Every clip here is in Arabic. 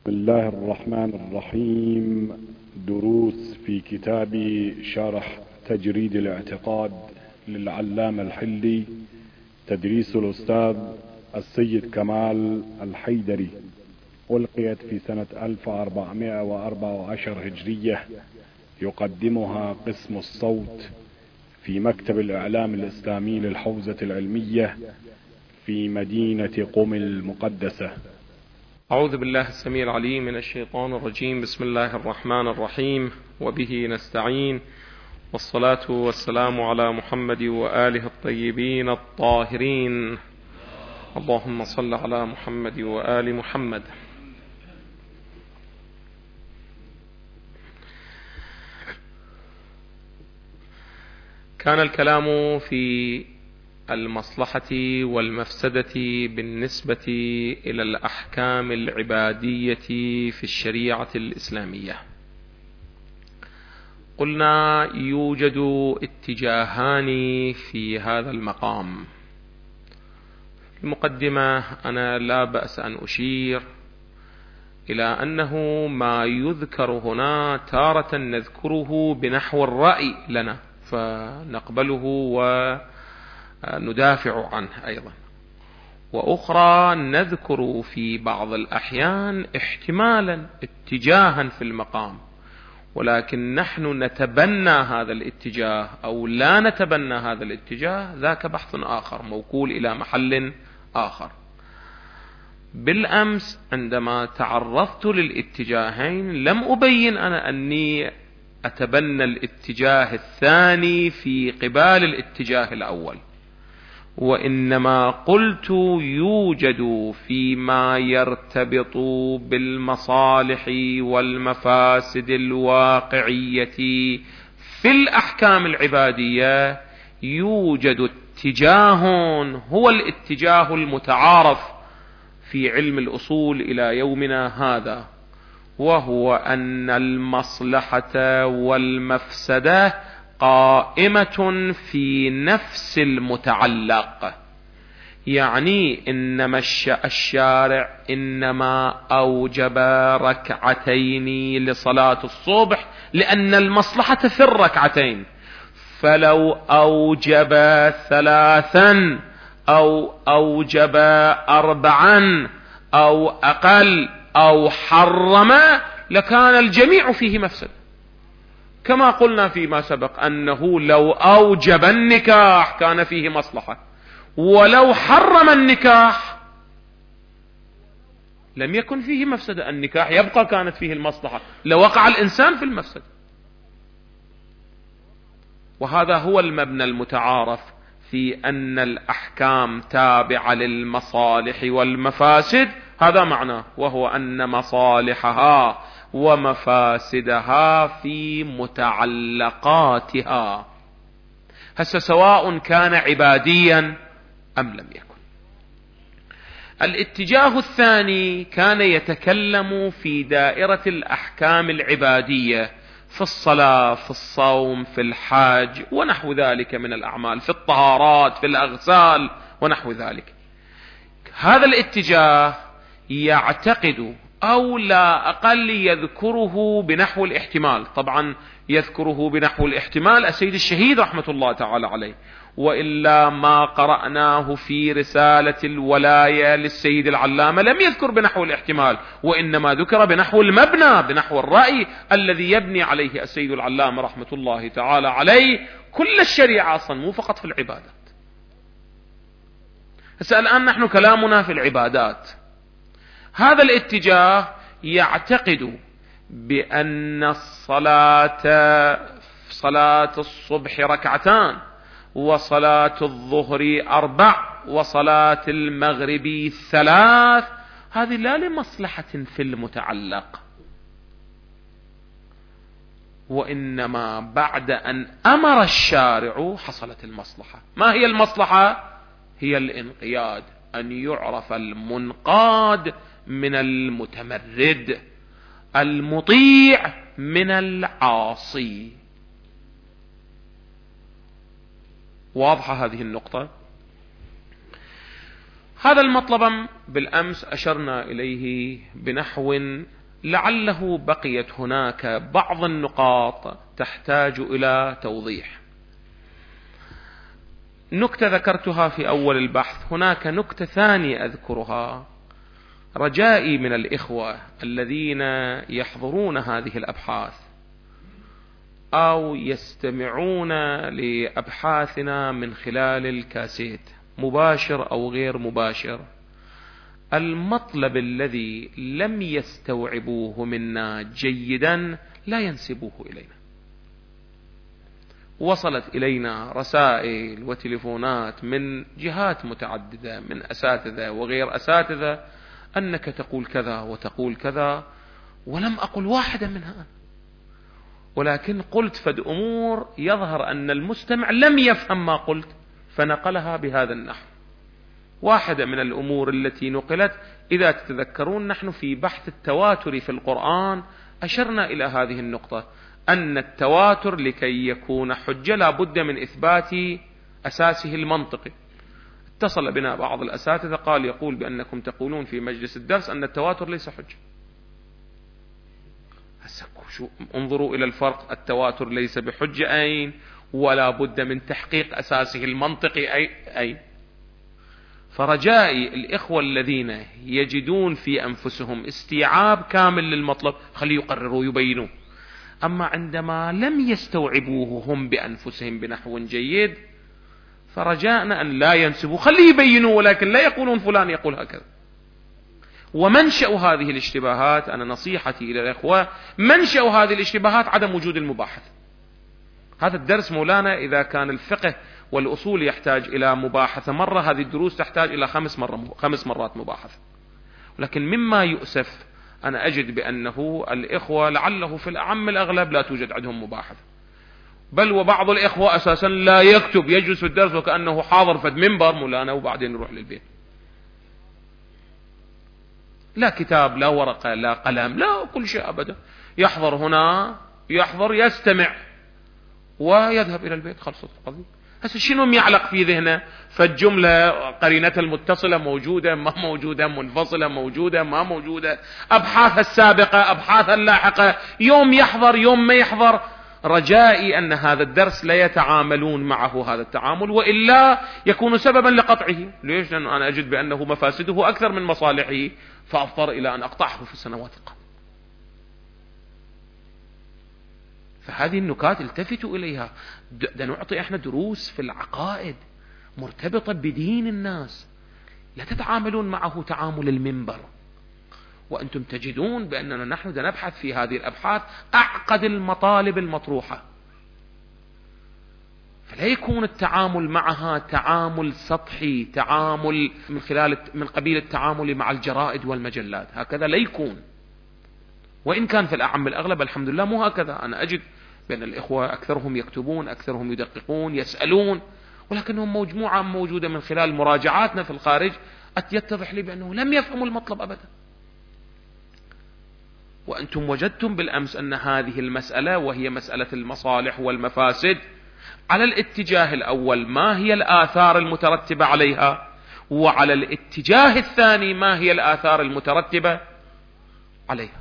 بسم الله الرحمن الرحيم. دروس في كتاب شرح تجريد الاعتقاد للعلامة الحلي، تدريس الأستاذ السيد كمال الحيدري، ألقيت في سنة 1414 هجرية. يقدمها قسم الصوت في مكتب الإعلام الإسلامي للحوزة العلمية في مدينة قم المقدسة. أعوذ بالله السميع العليم من الشيطان الرجيم. بسم الله الرحمن الرحيم، وبه نستعين، والصلاة والسلام على محمد وآله الطيبين الطاهرين. اللهم صل على محمد وآل محمد. كان الكلام في المصلحة والمفسدة بالنسبة إلى الأحكام العبادية في الشريعة الإسلامية. قلنا يوجد اتجاهان في هذا المقام. المقدمة أنا لا بأس أن أشير إلى أنه ما يذكر هنا تارة نذكره بنحو الرأي لنا فنقبله وندافع عنه أيضا، وأخرى نذكر في بعض الأحيان احتمالا اتجاها في المقام، ولكن نحن نتبنى هذا الاتجاه أو لا نتبنى هذا الاتجاه، ذاك بحث آخر موكول إلى محل آخر. بالأمس عندما تعرضت للاتجاهين لم أبين أنا أني أتبنى الاتجاه الثاني في قبال الاتجاه الأول، وإنما قلت يوجد فيما يرتبط بالمصالح والمفاسد الواقعية في الأحكام العبادية يوجد اتجاه هو الاتجاه المتعارف في علم الأصول إلى يومنا هذا، وهو أن المصلحة والمفسدة قائمة في نفس المتعلق. يعني إنما الشارع إنما أوجب ركعتين لصلاة الصبح لأن المصلحة في الركعتين، فلو أوجب ثلاثا أو أوجب أربعا أو أقل أو حرم لكان الجميع فيه مفسد، كما قلنا فيما سبق أنه لو أوجب النكاح كان فيه مصلحة، ولو حرم النكاح لم يكن فيه مفسدة، النكاح يبقى كانت فيه المصلحة لوقع الإنسان في المفسد. وهذا هو المبنى المتعارف في أن الأحكام تابعة للمصالح والمفاسد، هذا معناه، وهو أن مصالحها ومفاسدها في متعلقاتها، هسه سواء كان عباديا أم لم يكن. الاتجاه الثاني كان يتكلم في دائرة الأحكام العبادية في الصلاة، في الصوم، في الحج ونحو ذلك من الأعمال، في الطهارات، في الأغسال ونحو ذلك. هذا الاتجاه يعتقد أو لا أقل يذكره بنحو الاحتمال، طبعا يذكره بنحو الاحتمال السيد الشهيد رحمة الله تعالى عليه، وإلا ما قرأناه في رسالة الولاية للسيد العلامة لم يذكر بنحو الاحتمال، وإنما ذكر بنحو المبنى، بنحو الرأي الذي يبني عليه السيد العلامة رحمة الله تعالى عليه كل الشريعة أصلا، مو فقط في العبادات. الآن نحن كلامنا في العبادات. هذا الاتجاه يعتقد بأن صلاة الصبح ركعتان، وصلاة الظهر 4، وصلاة المغرب 3، هذه لا لمصلحة في المتعلق، وإنما بعد أن أمر الشارع حصلت المصلحة. ما هي المصلحة؟ هي الانقياد، أن يعرف المنقاد من المتمرد، المطيع من العاصي. واضحة هذه النقطة؟ هذا المطلب بالأمس أشرنا إليه بنحو لعله بقيت هناك بعض النقاط تحتاج إلى توضيح. نكتة ذكرتها في أول البحث، هناك نكتة ثانية أذكرها، رجائي من الإخوة الذين يحضرون هذه الأبحاث أو يستمعون لأبحاثنا من خلال الكاسيت مباشر أو غير مباشر، المطلب الذي لم يستوعبوه منا جيدا لا ينسبوه إلينا. وصلت إلينا رسائل وتليفونات من جهات متعددة، من أساتذة وغير أساتذة، أنك تقول كذا وتقول كذا، ولم أقل واحدة منها، ولكن قلت فد أمور يظهر أن المستمع لم يفهم ما قلت فنقلها بهذا النحو. واحدة من الأمور التي نقلت، إذا تتذكرون نحن في بحث التواتر في القرآن أشرنا إلى هذه النقطة، أن التواتر لكي يكون حجة لا بد من إثبات أساسه المنطقي. اتصل بنا بعض الأساتذة قال يقول بأنكم تقولون في مجلس الدرس أن التواتر ليس حجة. انظروا إلى الفرق، التواتر ليس بحجة أين، ولا بد من تحقيق أساسه المنطقي أين. فرجائي الإخوة الذين يجدون في أنفسهم استيعاب كامل للمطلب خليه يقرروا يبينوا، أما عندما لم يستوعبوه هم بأنفسهم بنحو جيد فرجاءنا أن لا ينسبوا، خليه يبينوا، ولكن لا يقولون فلان يقول هكذا. ومنشأ هذه الاشتباهات، أنا نصيحتي إلى الإخوة، منشأ هذه الاشتباهات عدم وجود المباحث. هذا الدرس مولانا إذا كان الفقه والأصول يحتاج إلى مباحثة مرة، هذه الدروس تحتاج إلى 5 مرات مباحثة. ولكن مما يؤسف أنا أجد بأنه الإخوة لعله في الأعم الأغلب لا توجد عندهم مباحثة، بل وبعض الإخوة أساسا لا يكتب، يجلس في الدرس وكأنه حاضر فد منبر مولانا وبعدين يروح للبيت، لا كتاب لا ورقة لا قلم لا كل شيء أبدا، يحضر هنا يحضر يستمع ويذهب إلى البيت، خلصت القضية. هسه شنو يعلق في ذهنه؟ فالجملة قرينتها المتصلة موجودة ما موجودة، منفصلة موجودة ما موجودة، أبحاث السابقة أبحاث اللاحقة، يوم يحضر يوم ما يحضر. رجائي أن هذا الدرس لا يتعاملون معه هذا التعامل، وإلا يكون سببا لقطعه. ليش؟ لأنه أنا أجد بأنه مفاسده أكثر من مصالحه، فأضطر إلى أن أقطعه في السنوات القادمة. فهذه النكات التفتوا إليها. نعطي احنا دروس في العقائد مرتبطة بدين الناس، لا تتعاملون معه تعامل المنبر، وأنتم تجدون بأننا نحن نبحث في هذه الأبحاث أعقد المطالب المطروحة، فلا يكون التعامل معها تعامل سطحي، تعامل من قبيل التعامل مع الجرائد والمجلات، هكذا لا يكون. وإن كان في الأعم الأغلب الحمد لله مو هكذا، أنا أجد بأن الإخوة أكثرهم يكتبون، أكثرهم يدققون يسألون، ولكنهم مجموعة موجودة من خلال مراجعاتنا في الخارج يتضح لي بأنه لم يفهموا المطلب أبدا. وأنتم وجدتم بالأمس أن هذه المسألة وهي مسألة المصالح والمفاسد على الاتجاه الأول ما هي الآثار المترتبة عليها، وعلى الاتجاه الثاني ما هي الآثار المترتبة عليها.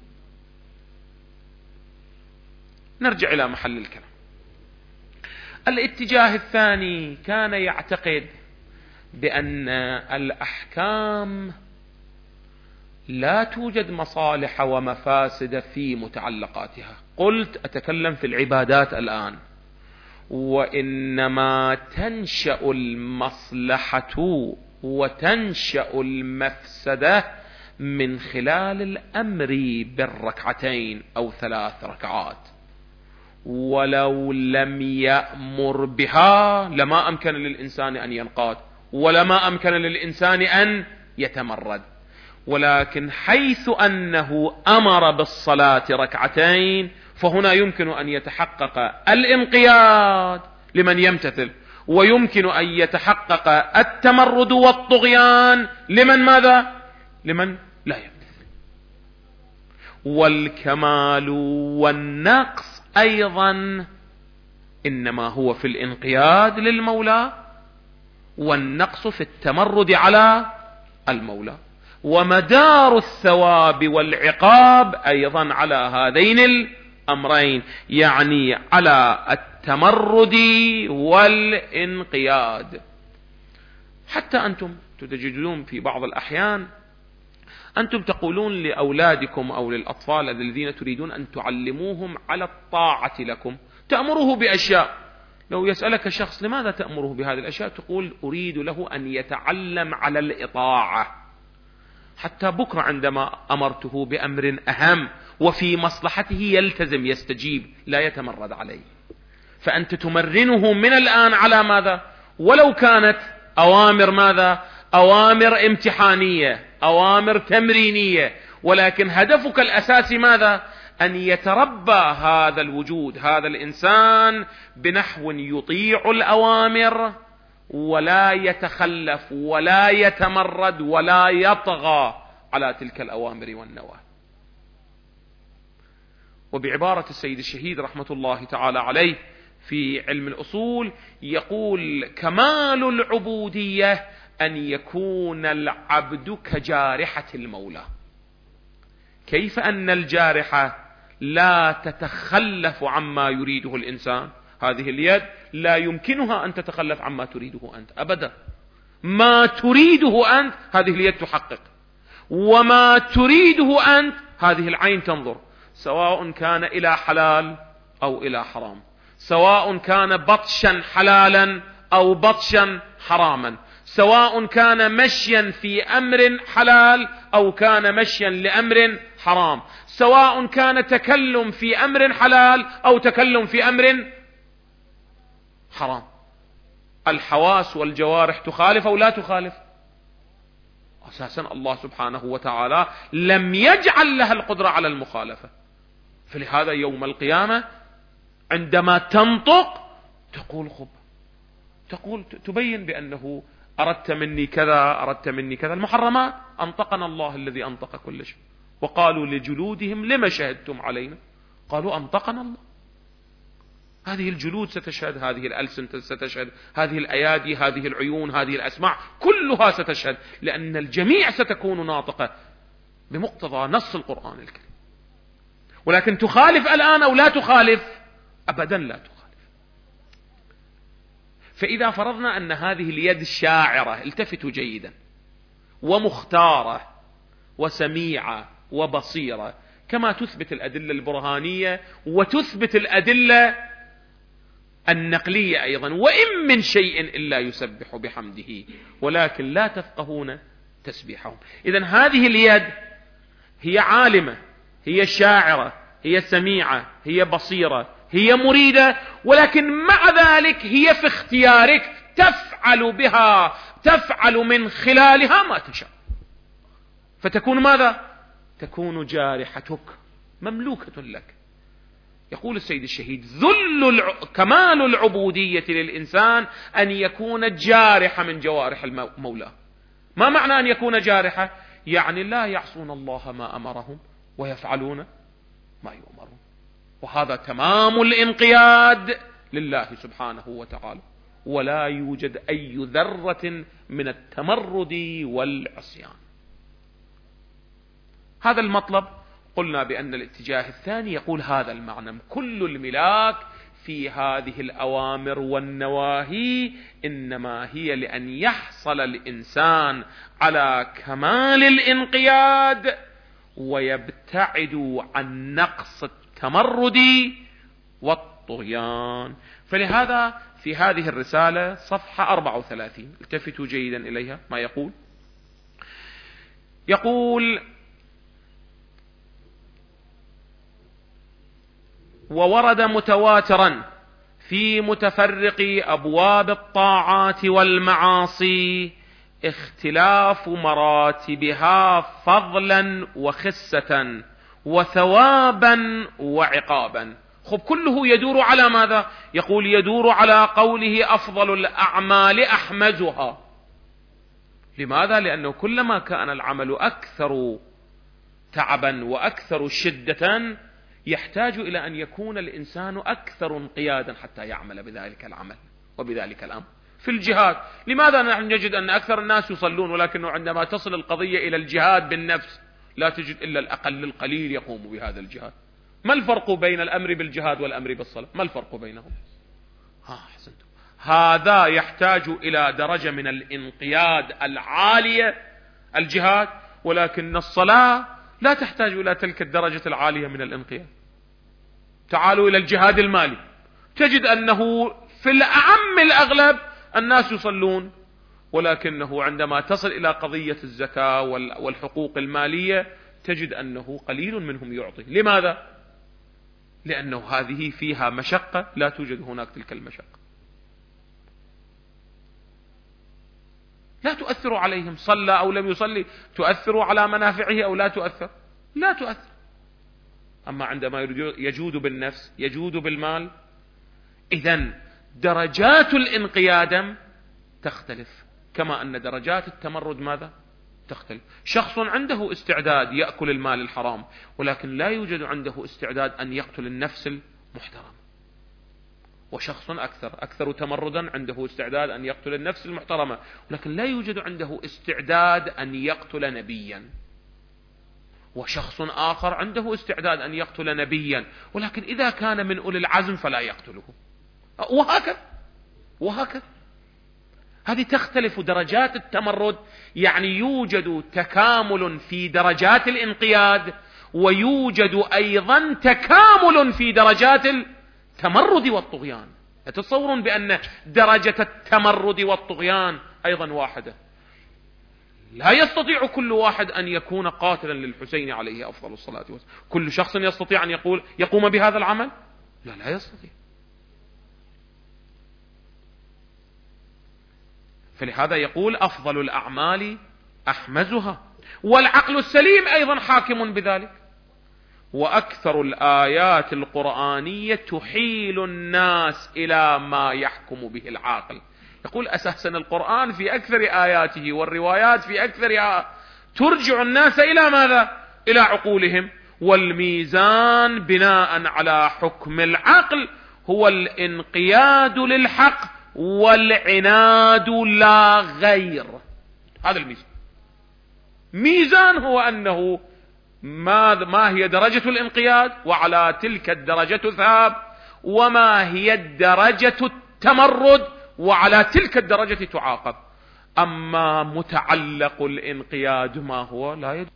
نرجع إلى محل الكلام. الاتجاه الثاني كان يعتقد بأن الأحكام لا توجد مصالح ومفاسد في متعلقاتها. قلت أتكلم في العبادات الآن، وإنما تنشأ المصلحة وتنشأ المفسدة من خلال الأمر بالركعتين أو 3 ركعات، ولو لم يأمر بها لما أمكن للإنسان أن ينقاد، ولما أمكن للإنسان أن يتمرد. ولكن حيث أنه أمر بالصلاة 2 فهنا يمكن أن يتحقق الانقياد لمن يمتثل، ويمكن أن يتحقق التمرد والطغيان لمن ماذا؟ لمن لا يمتثل. والكمال والنقص أيضا إنما هو في الانقياد للمولى والنقص في التمرد على المولى. ومدار الثواب والعقاب أيضا على هذين الأمرين، يعني على التمرد والانقياد. حتى أنتم تجدون في بعض الأحيان أنتم تقولون لأولادكم أو للأطفال الذين تريدون أن تعلموهم على الطاعة لكم، تأمره بأشياء. لو يسألك شخص لماذا تأمره بهذه الأشياء، تقول أريد له أن يتعلم على الإطاعة، حتى بكرة عندما أمرته بأمر أهم وفي مصلحته يلتزم يستجيب لا يتمرد عليه. فأنت تمرنه من الآن على ماذا؟ ولو كانت أوامر ماذا؟ أوامر امتحانية، أوامر تمرينية، ولكن هدفك الأساسي ماذا؟ أن يتربى هذا الوجود، هذا الإنسان بنحو يطيع الأوامر ولا يتخلف ولا يتمرد ولا يطغى على تلك الأوامر والنواهي. وبعبارة السيد الشهيد رحمة الله تعالى عليه في علم الأصول يقول: كمال العبودية أن يكون العبد كجارحة المولى. كيف أن الجارحة لا تتخلف عما يريده الإنسان؟ هذه اليد لا يمكنها أن تتخلف عما تريده أنت أبدا. ما تريده أنت هذه اليد تحقق، وما تريده أنت هذه العين تنظر، سواء كان إلى حلال أو إلى حرام، سواء كان بطشا حلالا أو بطشا حراما، سواء كان مشيا في أمر حلال أو كان مشيا لأمر حرام، سواء كان تكلم في أمر حلال أو تكلم في أمر حرام. الحواس والجوارح تخالف أو لا تخالف؟ أساسا الله سبحانه وتعالى لم يجعل لها القدرة على المخالفة. فلهذا يوم القيامة عندما تنطق تقول تبين بأنه أردت مني كذا، أردت مني كذا. المحرمات أنطقنا الله الذي أنطق كل شيء. وقالوا لجلودهم لما شهدتم علينا؟ قالوا أنطقنا الله. هذه الجلود ستشهد، هذه الألسن ستشهد، هذه الأيادي، هذه العيون، هذه الأسماع، كلها ستشهد، لأن الجميع ستكون ناطقة بمقتضى نص القرآن الكريم. ولكن تخالف الآن أو لا تخالف؟ أبدا لا تخالف. فإذا فرضنا أن هذه اليد شاعرة، التفتوا جيدا، ومختارة وسميعة وبصيرة، كما تثبت الأدلة البرهانية وتثبت الأدلة النقلية أيضا: وإن من شيء إلا يسبح بحمده ولكن لا تفقهون تسبيحهم. إذن هذه اليد هي عالمة، هي شاعرة، هي سميعة، هي بصيرة، هي مريدة، ولكن مع ذلك هي في اختيارك، تفعل بها، تفعل من خلالها ما تشاء. فتكون ماذا؟ تكون جارحتك مملوكة لك. يقول السيد الشهيد: كمال العبودية للإنسان أن يكون جارحة من جوارح المولى. ما معنى أن يكون جارحة؟ يعني لا يعصون الله ما أمرهم ويفعلون ما يؤمرون. وهذا تمام الانقياد لله سبحانه وتعالى، ولا يوجد أي ذرة من التمرد والعصيان. هذا المطلب. قلنا بأن الاتجاه الثاني يقول هذا المعنى: كل الملاك في هذه الأوامر والنواهي إنما هي لأن يحصل الإنسان على كمال الانقياد ويبتعد عن نقص التمرد والطغيان. فلهذا في هذه الرسالة صفحة 34 التفتوا جيدا إليها ما يقول: وورد متواترا في متفرق أبواب الطاعات والمعاصي اختلاف مراتبها فضلا وخسة وثوابا وعقابا. كله يدور على ماذا؟ يقول يدور على قوله: أفضل الأعمال أحمزها. لماذا؟ لأنه كلما كان العمل أكثر تعبا وأكثر شدة يحتاج إلى أن يكون الإنسان أكثر انقيادا حتى يعمل بذلك العمل وبذلك الأمر. في الجهاد. لماذا نحن نجد أن أكثر الناس يصلون، ولكنه عندما تصل القضية إلى الجهاد بالنفس لا تجد إلا الأقل القليل يقوم بهذا الجهاد؟ ما الفرق بين الأمر بالجهاد والأمر بالصلاة؟ ما الفرق بينهم؟ أحسنتم. هذا يحتاج إلى درجة من الانقياد العالية، الجهاد، ولكن الصلاة لا تحتاج إلى تلك الدرجة العالية من الانقياد. تعالوا إلى الجهاد المالي، تجد أنه في الأعم الأغلب الناس يصلون، ولكنه عندما تصل إلى قضية الزكاة والحقوق المالية تجد أنه قليل منهم يعطي. لماذا؟ لأنه هذه فيها مشقة لا توجد هناك تلك المشقة. لا تؤثر عليهم، صلى أو لم يصلي، تؤثر على منافعه أو لا تؤثر؟ لا تؤثر. أما عندما يجود بالنفس، يجود بالمال، إذن درجات الانقياد تختلف، كما أن درجات التمرد ماذا؟ تختلف. شخص عنده استعداد يأكل المال الحرام، ولكن لا يوجد عنده استعداد أن يقتل النفس المحترم. وشخص أكثر تمردا عنده استعداد أن يقتل النفس المحترمة، ولكن لا يوجد عنده استعداد أن يقتل نبيا. وشخص آخر عنده استعداد أن يقتل نبيا، ولكن إذا كان من أولي العزم فلا يقتله، وهكذا. هذه تختلف درجات التمرد. يعني يوجد تكامل في درجات الانقياد، ويوجد أيضا تكامل في درجات التمرد والطغيان. يتصورون بأن درجة التمرد والطغيان أيضا واحدة. لا يستطيع كل واحد أن يكون قاتلا للحسين عليه أفضل الصلاة والسلام. كل شخص يستطيع أن يقوم بهذا العمل؟ لا يستطيع. فلهذا يقول أفضل الأعمال أحمزها، والعقل السليم أيضا حاكم بذلك. وأكثر الآيات القرآنية تحيل الناس إلى ما يحكم به العاقل. يقول أساسا القرآن في أكثر آياته والروايات في أكثرها ترجع الناس إلى ماذا؟ إلى عقولهم. والميزان بناء على حكم العقل هو الانقياد للحق والعناد لا غير. هذا الميزان. ميزان هو أنه ما هي درجة الانقياد، وعلى تلك الدرجة تثاب، وما هي درجة التمرد، وعلى تلك الدرجة تعاقب. أما متعلق الانقياد ما هو لا يدري.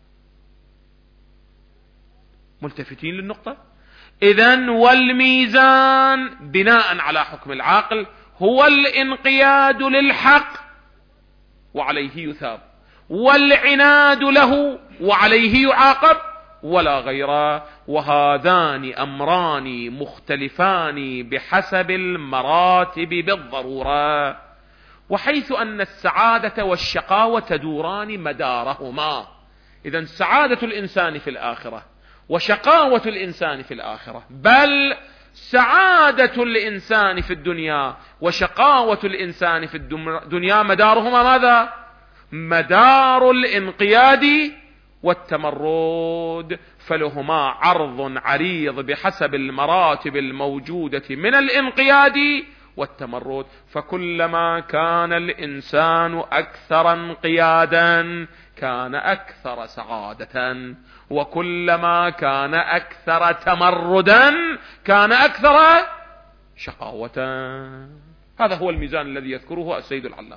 ملتفتين للنقطة؟ إذن والميزان بناء على حكم العاقل هو الانقياد للحق وعليه يثاب، والعناد له وعليه يعاقب، ولا غيره. وهذان أمران مختلفان بحسب المراتب بالضرورة، وحيث أن السعادة والشقاوة تدوران مدارهما. إذن سعادة الإنسان في الآخرة وشقاوة الإنسان في الآخرة، بل سعادة الإنسان في الدنيا وشقاوة الإنسان في الدنيا مدارهما ماذا؟ مدار الانقياد والتمرد. فلهما عرض عريض بحسب المراتب الموجودة من الانقياد والتمرد. فكلما كان الإنسان أكثر انقيادا كان أكثر سعادة، وكلما كان أكثر تمردا كان أكثر شقاوة. هذا هو الميزان الذي يذكره السيد العلام.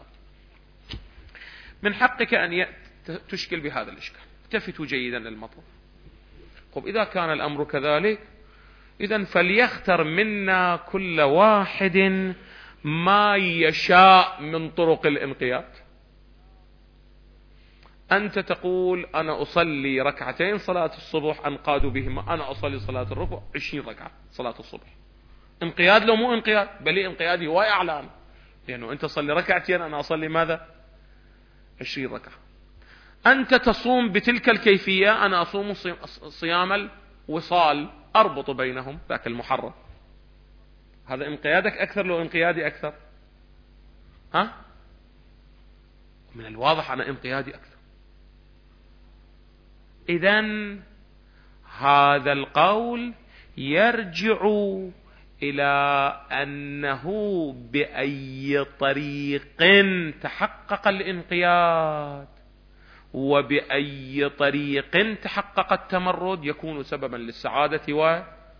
من حقك أن تشكل بهذا الإشكال. التفتوا جيدا للمطلب. طب إذا كان الأمر كذلك، إذن فليختر منا كل واحد ما يشاء من طرق الانقياد. أنت تقول أنا أصلي ركعتين صلاة الصبح أنقاد بهما، أنا أصلي صلاة الركوع 20 ركعة صلاة الصبح. انقياد لو مو انقياد؟ بل انقيادي هو إعلان، لأنه أنت صلي ركعتين أنا أصلي ماذا؟ 20 ركعة. أنت تصوم بتلك الكيفية، أنا أصوم صيام الوصال، أربط بينهم، ذاك المحرم. هذا انقيادك أكثر لو انقيادي أكثر؟ من الواضح أنا انقيادي أكثر. إذن هذا القول يرجع إلى أنه بأي طريق تحقق الانقياد وبأي طريق تحقق التمرد يكون سببا للسعادة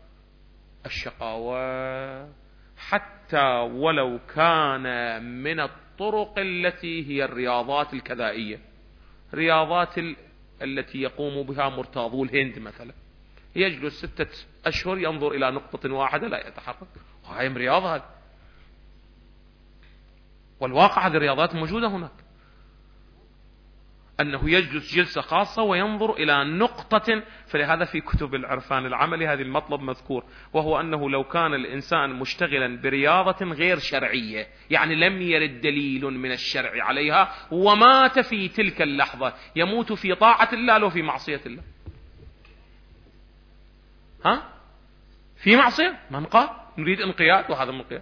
والشقاوة، حتى ولو كان من الطرق التي هي الرياضات الكذائية، رياضات التي يقوم بها مرتاضو الهند مثلا، يجلس 6 أشهر ينظر إلى نقطة واحدة لا يتحرك، وهي رياضة هذه، والواقع هذه الرياضات موجودة هناك، أنه يجلس جلسة خاصة وينظر إلى نقطة. فلهذا في كتب العرفان العملي هذا المطلب مذكور، وهو أنه لو كان الإنسان مشتغلا برياضة غير شرعية، يعني لم يرد دليل من الشرع عليها، ومات في تلك اللحظة، يموت في طاعة الله لو في معصية الله. في معصية، من قال نريد انقياد وهذا انقياد،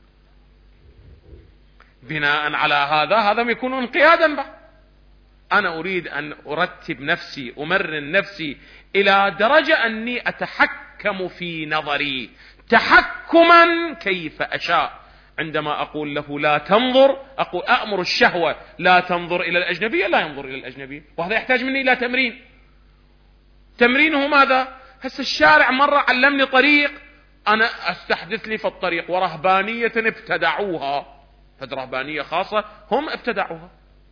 بناء على هذا يكون انقيادا بعد. أنا أريد أن أرتب نفسي، أمرن نفسي إلى درجة أني أتحكم في نظري تحكما كيف أشاء. عندما أقول له لا تنظر، أأمر الشهوة لا تنظر إلى الأجنبية، لا ينظر إلى الأجنبية، وهذا يحتاج مني إلى تمرين. تمرينه ماذا؟ هسه الشارع مرة علمني طريق، أنا أستحدث لي في الطريق، ورهبانية ابتدعوها، هذه رهبانية خاصة هم ابتدعوها،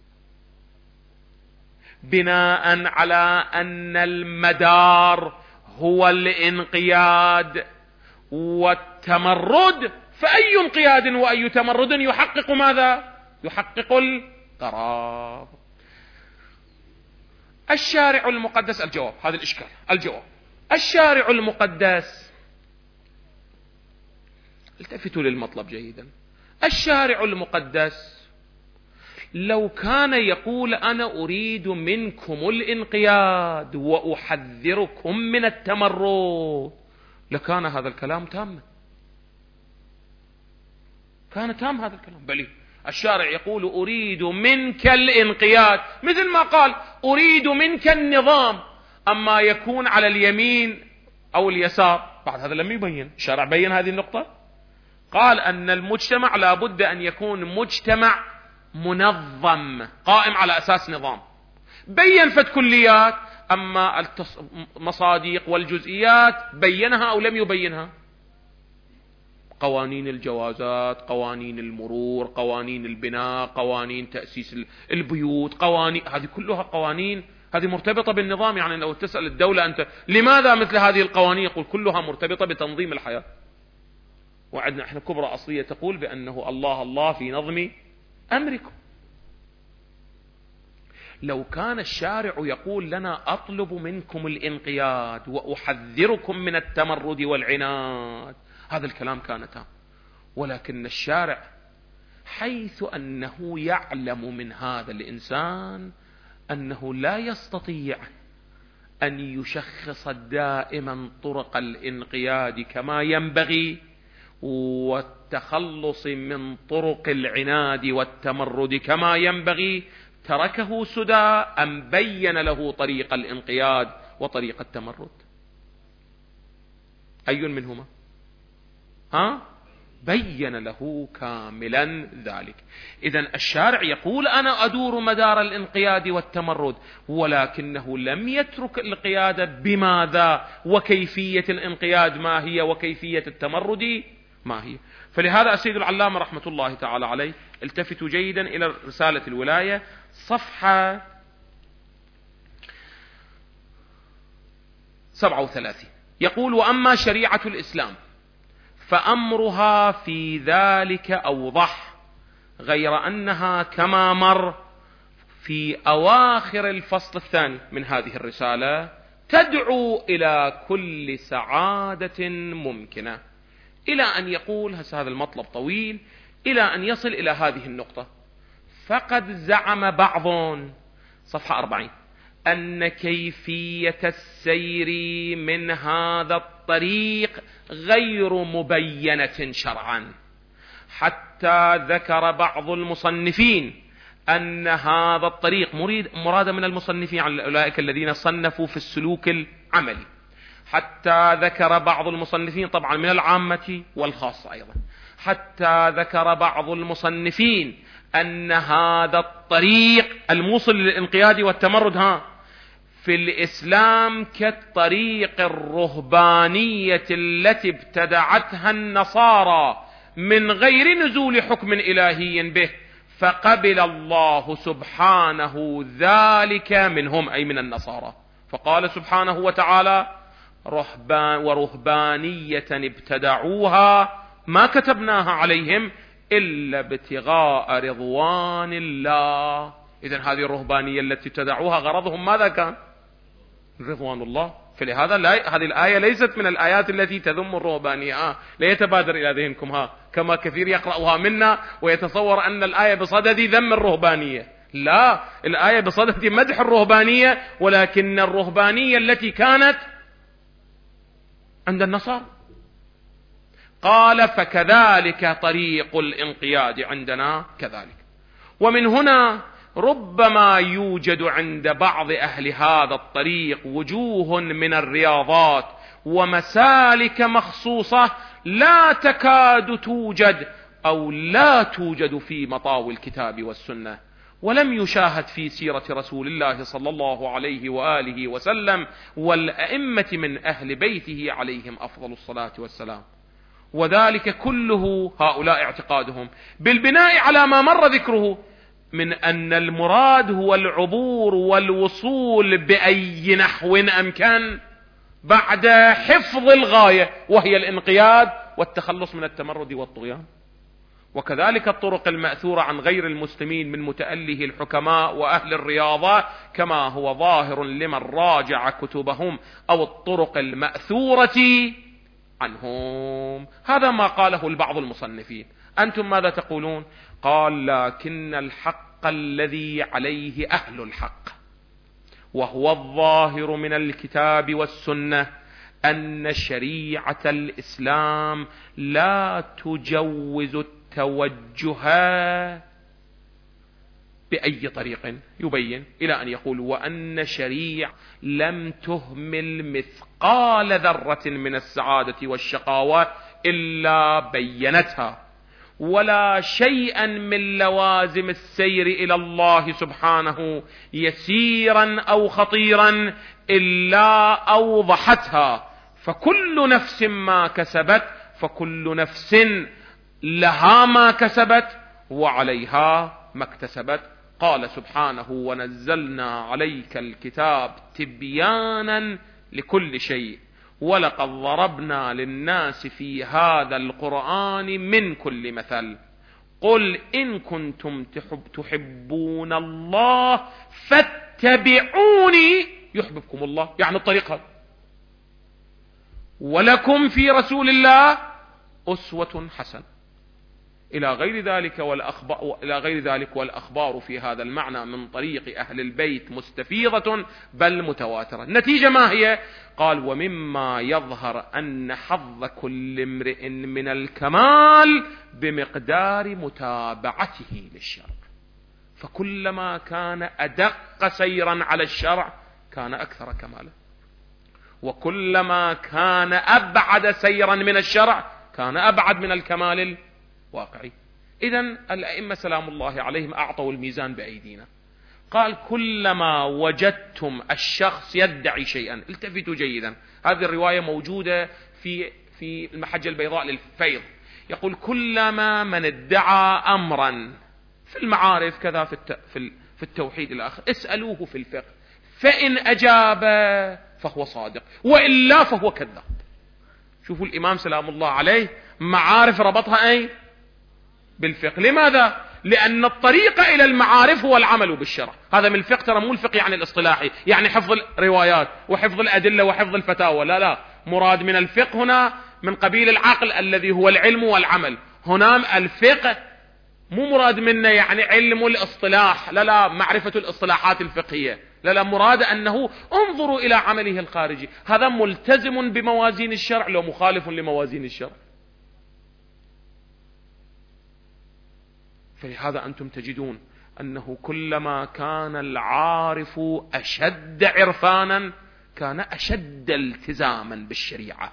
بناء على أن المدار هو الانقياد والتمرد، فأي انقياد وأي تمرد يحقق ماذا؟ يحقق القرار. الشارع المقدس، الجواب هذا الإشكال، الجواب الشارع المقدس، التفتوا للمطلب جيدا، الشارع المقدس لو كان يقول أنا أريد منكم الانقياد وأحذركم من التمرد، لكان هذا الكلام تاما، كان تام هذا الكلام. بل الشارع يقول أريد منك الانقياد، مثل ما قال أريد منك النظام، أما يكون على اليمين أو اليسار بعد هذا لم يبين. الشارع بين هذه النقطة، قال أن المجتمع لا بد أن يكون مجتمع منظم قائم على أساس نظام، بين فد كليات، أما المصادق والجزئيات بينها أو لم يبينها، قوانين الجوازات، قوانين المرور، قوانين البناء، قوانين تأسيس البيوت، قوانين، هذه كلها قوانين، هذه مرتبطة بالنظام. يعني لو تسأل الدولة أنت لماذا مثل هذه القوانين، يقول كلها مرتبطة بتنظيم الحياة. وعندنا احنا كبرى أصلية تقول بأنه الله في نظم أمركم. لو كان الشارع يقول لنا أطلب منكم الانقياد وأحذركم من التمرد والعناد، هذا الكلام كان تام. ولكن الشارع حيث أنه يعلم من هذا الإنسان أنه لا يستطيع أن يشخص دائما طرق الانقياد كما ينبغي والتخلص من طرق العناد والتمرد كما ينبغي، تركه سدى أم بين له طريق الانقياد وطريق التمرد؟ أي منهما؟ بين له كاملا ذلك. إذن الشارع يقول أنا أدور مدار الانقياد والتمرد، ولكنه لم يترك القيادة بماذا، وكيفية الانقياد ما هي، وكيفية التمرد ما هي. فلهذا السيد العلامة رحمة الله تعالى عليه، التفتوا جيدا إلى رسالة الولاية صفحة 37، يقول وأما شريعة الإسلام فأمرها في ذلك أوضح، غير أنها كما مر في أواخر الفصل الثاني من هذه الرسالة تدعو إلى كل سعادة ممكنة، إلى أن يقول هذا المطلب طويل، إلى أن يصل إلى هذه النقطة. فقد زعم بعض، صفحة 40، أن كيفية السير من هذا الطريق غير مبينة شرعا، حتى ذكر بعض المصنفين أن هذا الطريق مراد من المصنفين على أولئك الذين صنفوا في السلوك العملي، حتى ذكر بعض المصنفين، طبعا من العامة والخاصة أيضا، حتى ذكر بعض المصنفين أن هذا الطريق الموصل للانقياد والتمرد في الإسلام كالطريق الرهبانية التي ابتدعتها النصارى من غير نزول حكم إلهي به، فقبل الله سبحانه ذلك منهم، أي من النصارى، فقال سبحانه وتعالى: ورهبانية ابتدعوها ما كتبناها عليهم إلا ابتغاء رضوان الله. إذن هذه الرهبانية التي ابتدعوها غرضهم ماذا كان؟ رضوان الله. فلهذا هذه الآية ليست من الآيات التي تذم الرهبانية. لا يتبادر إلى ذهنكم كما كثير يقرأها منا ويتصور أن الآية بصدد ذم الرهبانية. لا، الآية بصدد مدح الرهبانية، ولكن الرهبانية التي كانت عند النصارى. قال: فكذلك طريق الانقياد عندنا كذلك. ومن هنا ربما يوجد عند بعض أهل هذا الطريق وجوه من الرياضات ومسالك مخصوصة لا تكاد توجد أو لا توجد في مطاوي الكتاب والسنة، ولم يشاهد في سيرة رسول الله صلى الله عليه وآله وسلم والأئمة من أهل بيته عليهم أفضل الصلاة والسلام. وذلك كله هؤلاء اعتقادهم بالبناء على ما مر ذكره من أن المراد هو العبور والوصول بأي نحو أمكن بعد حفظ الغاية، وهي الانقياد والتخلص من التمرد والطغيان. وكذلك الطرق المأثورة عن غير المسلمين من متأله الحكماء وأهل الرياضة كما هو ظاهر لمن راجع كتبهم، أو الطرق المأثورة عنهم. هذا ما قاله البعض المصنفين. أنتم ماذا تقولون؟ قال: لكن الحق الذي عليه أهل الحق وهو الظاهر من الكتاب والسنة أن شريعة الإسلام لا تجوز التوجه بأي طريق يبين، إلى أن يقول: وأن شريعة لم تهمل مثقال ذرة من السعادة والشقاوة إلا بينتها، ولا شيئا من لوازم السير إلى الله سبحانه يسيرا أو خطيرا إلا أوضحتها، فكل نفس ما كسبت، فكل نفس لها ما كسبت وعليها ما اكتسبت. قال سبحانه: ونزلنا عليك الكتاب تبيانا لكل شيء ولقد ضربنا للناس في هذا القرآن من كل مثل قل إن كنتم تحبون الله فاتبعوني يحببكم الله، يعني الطريق هذا، ولكم في رسول الله أسوة حسنة، إلى غير ذلك والأخبار في هذا المعنى من طريق أهل البيت مستفيضة بل متواترة. النتيجة ما هي؟ قال: ومما يظهر أن حظ كل امرئ من الكمال بمقدار متابعته للشرع، فكلما كان أدق سيرا على الشرع كان أكثر كمالا، وكلما كان أبعد سيرا من الشرع كان أبعد من الكمال واقعي. إذن الأئمة سلام الله عليهم أعطوا الميزان بأيدينا. قال: كلما وجدتم الشخص يدعي شيئا، التفتوا جيدا، هذه الرواية موجودة في المحجة البيضاء للفيض، يقول: كلما من ادعى أمرا في المعارف كذا في التوحيد الآخر اسألوه في الفقه، فإن أجاب فهو صادق وإلا فهو كذاب. شوفوا الإمام سلام الله عليه معارف ربطها أي بالفقه. لماذا؟ لأن الطريق إلى المعارف هو العمل بالشرع. هذا من الفقه، ترى مو الفقه يعني الاصطلاحي، يعني حفظ الروايات وحفظ الأدلة وحفظ الفتاوى، لا، مراد من الفقه هنا من قبيل العقل الذي هو العلم والعمل. هنا الفقه مو مراد منه يعني علم الاصطلاح، لا، معرفة الاصطلاحات الفقهية، لا، مراد أنه انظروا إلى عمله الخارجي، هذا ملتزم بموازين الشرع لو مخالف لموازين الشرع. فلهذا أنتم تجدون أنه كلما كان العارف أشد عرفانا كان أشد التزاما بالشريعة.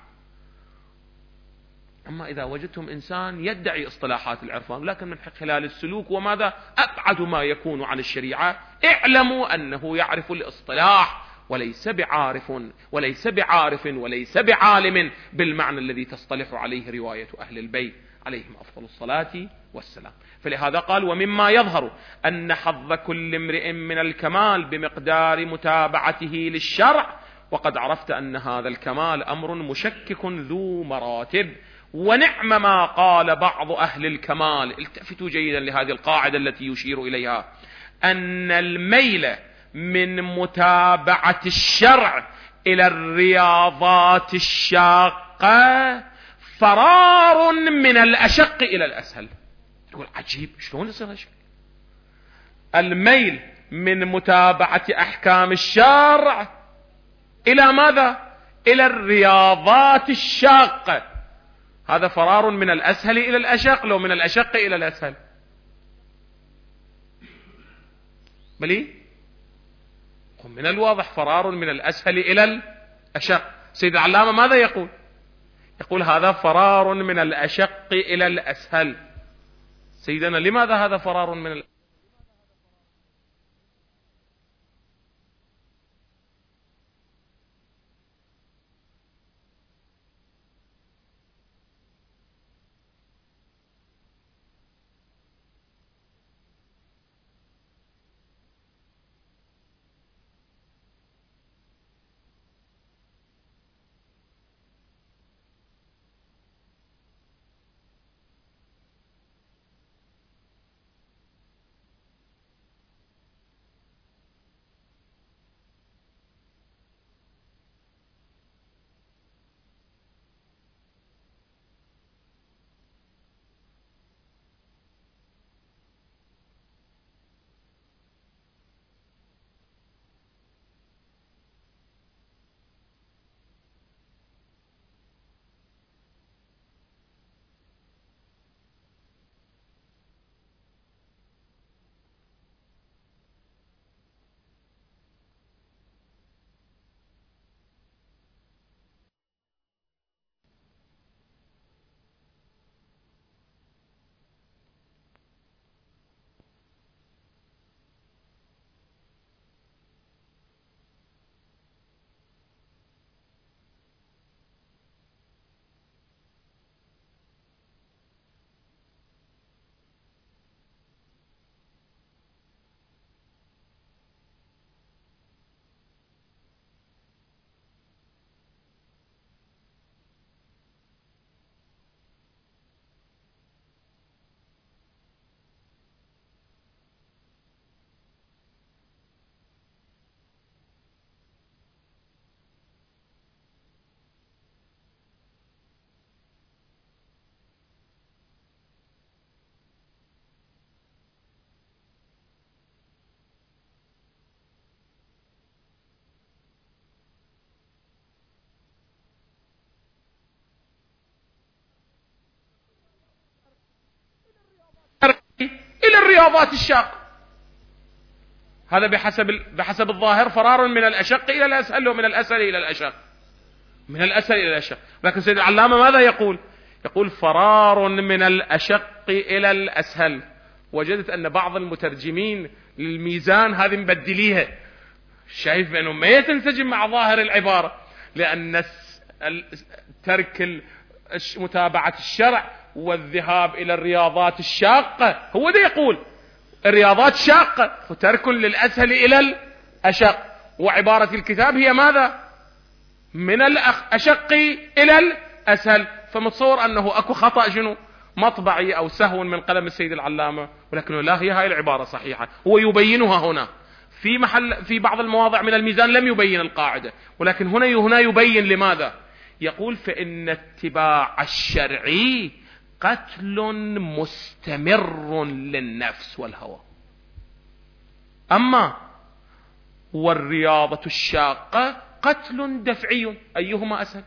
أما إذا وجدتم إنسان يدعي اصطلاحات العرفان لكن من خلال السلوك وماذا أبعد ما يكون عن الشريعة، اعلموا أنه يعرف الاصطلاح وليس بعارف وليس بعالم بالمعنى الذي تصطلح عليه رواية أهل البيت عليهم أفضل الصلاة والسلام. فلهذا قال: ومما يظهر أن حظ كل امرئ من الكمال بمقدار متابعته للشرع، وقد عرفت أن هذا الكمال أمر مشكك ذو مراتب. ونعم ما قال بعض أهل الكمال، التفتوا جيدا لهذه القاعدة التي يشير إليها، أن الميل من متابعة الشرع إلى الرياضات الشاقة فرار من الأشق إلى الأسهل. تقول عجيب، شلون يصير هالشيء؟ الميل من متابعة أحكام الشرع إلى ماذا؟ إلى الرياضات الشاقة، هذا فرار من الأسهل إلى الأشق، لو من الأشق إلى الأسهل. بلي من الواضح فرار من الأسهل إلى الأشق. سيد العلامة ماذا يقول؟ يقول هذا فرار من الأشق إلى الأسهل. سيدنا لماذا هذا فرار من الأشق؟ إلى الرياضات الشاقة. هذا بحسب الظاهر فرار من الأشق إلى الأسهل، ومن الأسهل إلى الأشق، من الأسهل إلى الأشق. لكن سيد العلامة ماذا يقول؟ يقول فرار من الأشق إلى الأسهل. وجدت أن بعض المترجمين للميزان هذه مبدليها، شايف أنه ما يتنسجم مع ظاهر العبارة، لأن ترك متابعة الشرع والذهاب إلى الرياضات الشاقة، هو ده يقول الرياضات شاقة وترك للأسهل إلى الأشق، وعبارة الكتاب هي ماذا؟ من الأشق إلى الأسهل. فمتصور أنه أكو خطأ شنو مطبعي أو سهو من قلم السيد العلامة، ولكنه لا، هي هاي العبارة صحيحة، هو يبينها هنا في بعض المواضع من الميزان لم يبين القاعدة، ولكن هنا يبين لماذا. يقول فإن اتباع الشرعي قتل مستمر للنفس والهوى، أما والرياضة الشاقة قتل دفعي، أيهما أسهل؟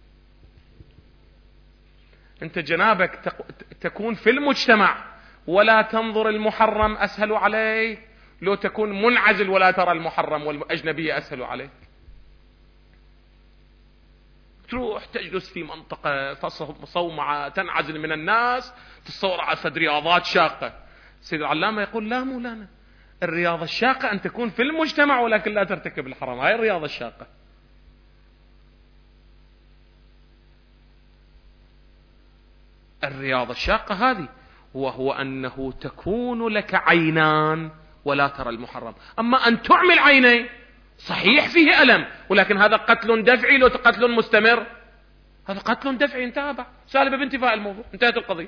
أنت جنابك تكون في المجتمع ولا تنظر المحرم أسهل عليك، لو تكون منعزل ولا ترى المحرم والأجنبية أسهل عليك. تروح تجلس في منطقة صومعة تنعزل من الناس، تتصور على فد رياضات شاقة. سيد العلامة يقول لا مولانا، الرياضة الشاقة أن تكون في المجتمع ولكن لا ترتكب الحرام، هاي الرياضة الشاقة. الرياضة الشاقة هذه، وهو أنه تكون لك عينان ولا ترى المحرم. أما أن تعمل عينين صحيح فيه ألم، ولكن هذا قتل دفعي لو قتل مستمر، هذا قتل دفعي، انتهى بعد سالب بانتفاء الموضوع، انتهت القضية.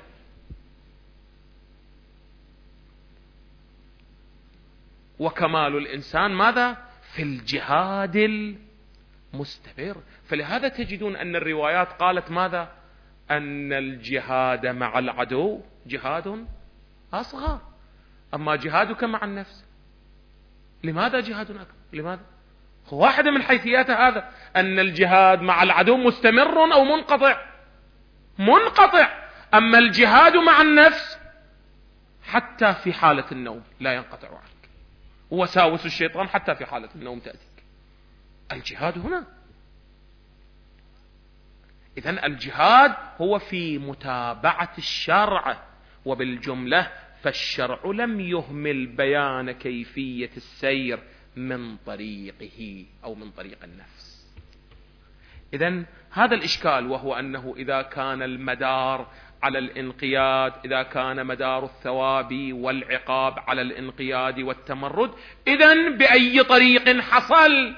وكمال الإنسان ماذا؟ في الجهاد المستمر. فلهذا تجدون أن الروايات قالت ماذا؟ أن الجهاد مع العدو جهاد أصغر، أما جهادك مع النفس لماذا جهاد أكبر؟ لماذا؟ واحدة من حيثيات هذا أن الجهاد مع العدو مستمر أو منقطع؟ منقطع. أما الجهاد مع النفس حتى في حالة النوم لا ينقطع عنك، وساوس الشيطان حتى في حالة النوم تأتيك. الجهاد هنا إذن الجهاد هو في متابعة الشرع، وبالجملة فالشرع لم يهمل بيان كيفية السير من طريقه أو من طريق النفس. إذن هذا الإشكال، وهو أنه إذا كان المدار على الانقياد، إذا كان مدار الثواب والعقاب على الانقياد والتمرد، إذن بأي طريق حصل؟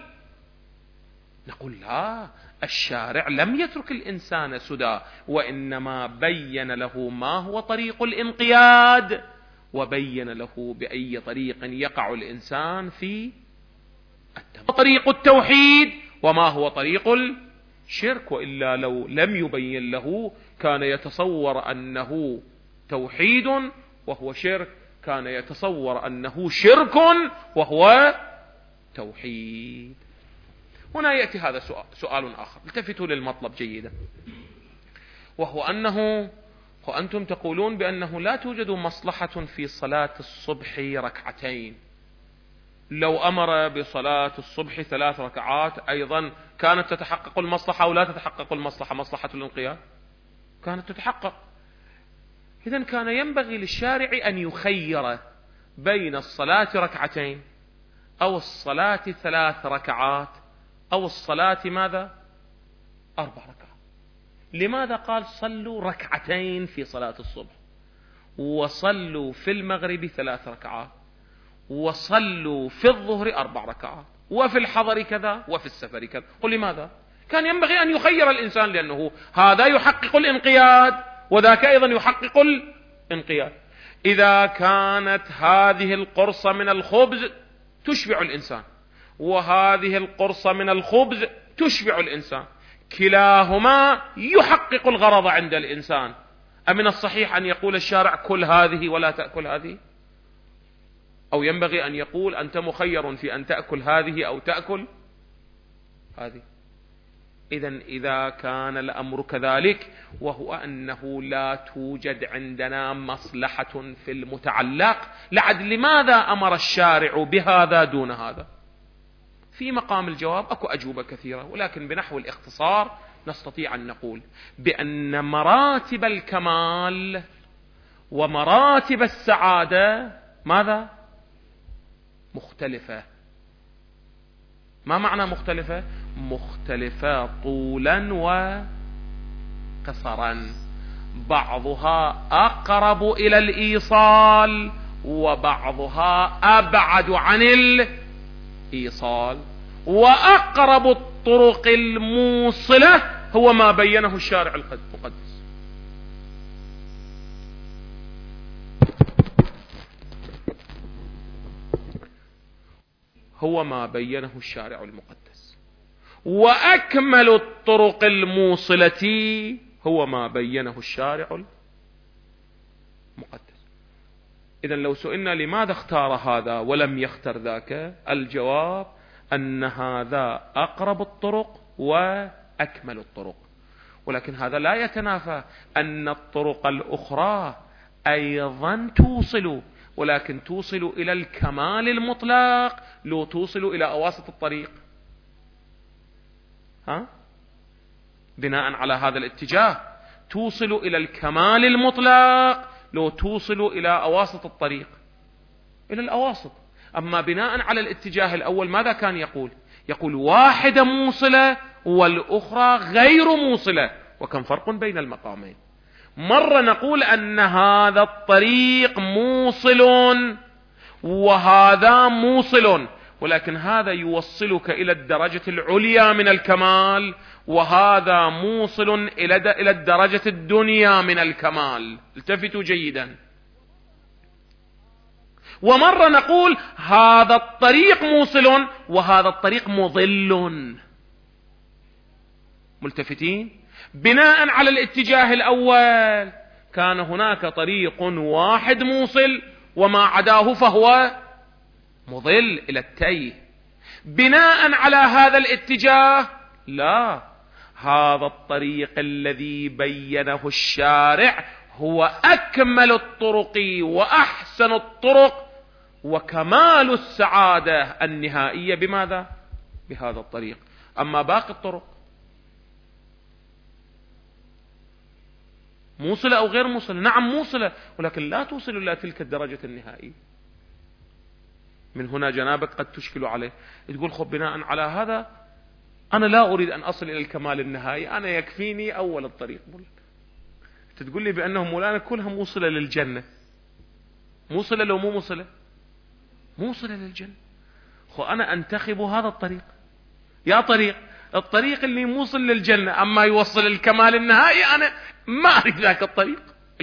نقول لا، الشارع لم يترك الإنسان سدى، وإنما بين له ما هو طريق الانقياد، وبين له بأي طريق يقع الإنسان في طريق التوحيد وما هو طريق الشرك. وإلا لو لم يبين له كان يتصور أنه توحيد وهو شرك، كان يتصور أنه شرك وهو توحيد. هنا يأتي هذا سؤال آخر، التفتوا للمطلب جيدا، وهو أنه وأنتم تقولون بأنه لا توجد مصلحة في صلاة الصبح ركعتين. لو أمر بصلاة الصبح 3 ركعات أيضا كانت تتحقق المصلحة أو لا تتحقق المصلحة؟ مصلحة الانقياد كانت تتحقق. إذن كان ينبغي للشارع أن يخير بين الصلاة ركعتين أو الصلاة 3 ركعات أو الصلاة ماذا؟ 4 ركعات. لماذا قال صلوا ركعتين في صلاة الصبح، وصلوا في المغرب 3 ركعات، وصلوا في الظهر 4 ركعات، وفي الحضر كذا وفي السفر كذا؟ قل لماذا؟ كان ينبغي أن يخير الإنسان، لأنه هذا يحقق الانقياد وذاك أيضا يحقق الانقياد. إذا كانت هذه القرصة من الخبز تشبع الإنسان، وهذه القرصة من الخبز تشبع الإنسان، كلاهما يحقق الغرض عند الإنسان، أمن الصحيح أن يقول الشارع كل هذه ولا تأكل هذه؟ أو ينبغي أن يقول أنت مخير في أن تأكل هذه أو تأكل هذه؟ إذن إذا كان الأمر كذلك، وهو أنه لا توجد عندنا مصلحة في المتعلق، لعد لماذا أمر الشارع بهذا دون هذا؟ في مقام الجواب أكو أجوبة كثيرة، ولكن بنحو الاختصار نستطيع أن نقول بأن مراتب الكمال ومراتب السعادة ماذا؟ مختلفة. ما معنى مختلفة؟ مختلفة طولا وقصرا، بعضها أقرب إلى الإيصال وبعضها أبعد عن الإيصال. وأقرب الطرق الموصلة هو ما بينه الشارع المقدس. هو ما بينه الشارع المقدس. وأكمل الطرق الموصلة هو ما بينه الشارع المقدس. إذن لو سئلنا لماذا اختار هذا ولم يختر ذاك، الجواب أن هذا أقرب الطرق وأكمل الطرق. ولكن هذا لا يتنافى أن الطرق الأخرى أيضا توصل، ولكن توصل إلى الكمال المطلق، لو توصل إلى أواسط الطريق. بناء على هذا الاتجاه توصل إلى الكمال المطلق لو توصل إلى أواسط الطريق، إلى الأواسط. أما بناء على الاتجاه الأول ماذا كان يقول؟ يقول واحدة موصلة والأخرى غير موصلة، وكم فرق بين المقامين. مرة نقول أن هذا الطريق موصل وهذا موصل، ولكن هذا يوصلك إلى الدرجة العليا من الكمال، وهذا موصل إلى الدرجة الدنيا من الكمال. التفتوا جيدا. ومرة نقول هذا الطريق موصل وهذا الطريق مضل. ملتفتين؟ بناء على الاتجاه الأول كان هناك طريق واحد موصل وما عداه فهو مضل إلى التيه. بناء على هذا الاتجاه لا، هذا الطريق الذي بينه الشارع هو أكمل الطرق وأحسن الطرق وكمال السعادة النهائية. بماذا؟ بهذا الطريق. أما باقي الطرق موصلة أو غير موصلة؟ نعم موصلة، ولكن لا توصل إلى تلك الدرجة النهائية. من هنا جنابك قد تشكل عليه، تقول خب بناء على هذا أنا لا أريد أن أصل إلى الكمال النهائي، أنا يكفيني أول الطريق. تقول لي بأنهم مولانا كلها موصلة للجنة. موصلة لو مو موصلة؟ موصلة للجنة. أنا أنتخب هذا الطريق. يا طريق الطريق اللي موصل للجنة، أما يوصل الكمال النهائي أنا ما أريد ذاك الطريق.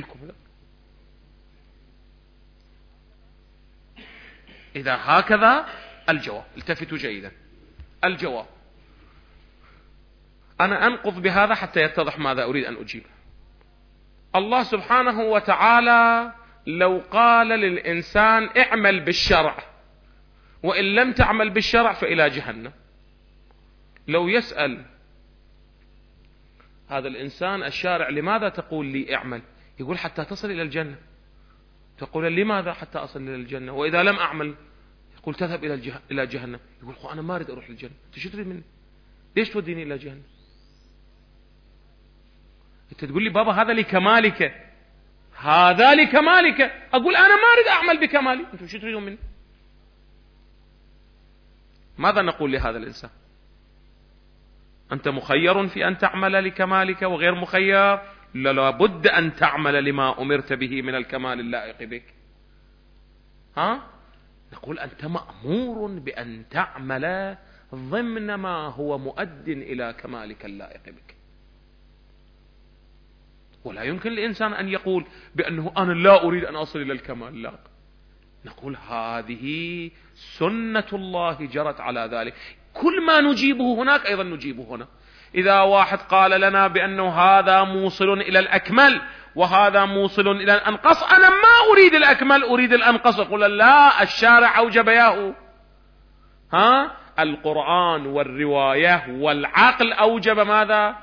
إذا هكذا الجواب. التفتوا جيدا. الجواب أنا أنقض بهذا حتى يتضح ماذا أريد أن أجيب. الله سبحانه وتعالى لو قال للإنسان اعمل بالشرع وإن لم تعمل بالشرع فإلى جهنم، لو يسأل هذا الإنسان الشارع لماذا تقول لي اعمل؟ يقول حتى تصل إلى الجنة. تقول لماذا حتى أصل إلى الجنة؟ وإذا لم أعمل يقول تذهب إلى جهنم. يقول أنا ما أريد أروح للجنة، أنت شو تريد مني؟ ليش توديني إلى جهنم؟ أنت تقول لي بابا هذا لكمالك، هذا لكمالك. أقول أنا ما أريد أعمل بكمالي، أنتم شو تريدون مني؟ ماذا نقول لهذا الإنسان؟ أنت مخير في أن تعمل لكمالك وغير مخير؟ لا بد أن تعمل لما أمرت به من الكمال اللائق بك. نقول أنت مأمور بأن تعمل ضمن ما هو مؤد إلى كمالك اللائق بك. ولا يمكن للإنسان أن يقول بأنه أنا لا أريد أن أصل إلى الكمال اللائق. نقول هذه سنة الله جرت على ذلك. كل ما نجيبه هناك أيضا نجيبه هنا. إذا واحد قال لنا بأنه هذا موصل إلى الأكمل وهذا موصل إلى الأنقص، أنا ما أريد الأكمل أريد الأنقص، أقول لا، الشارع أوجب إياه. القرآن والرواية والعقل أوجب ماذا؟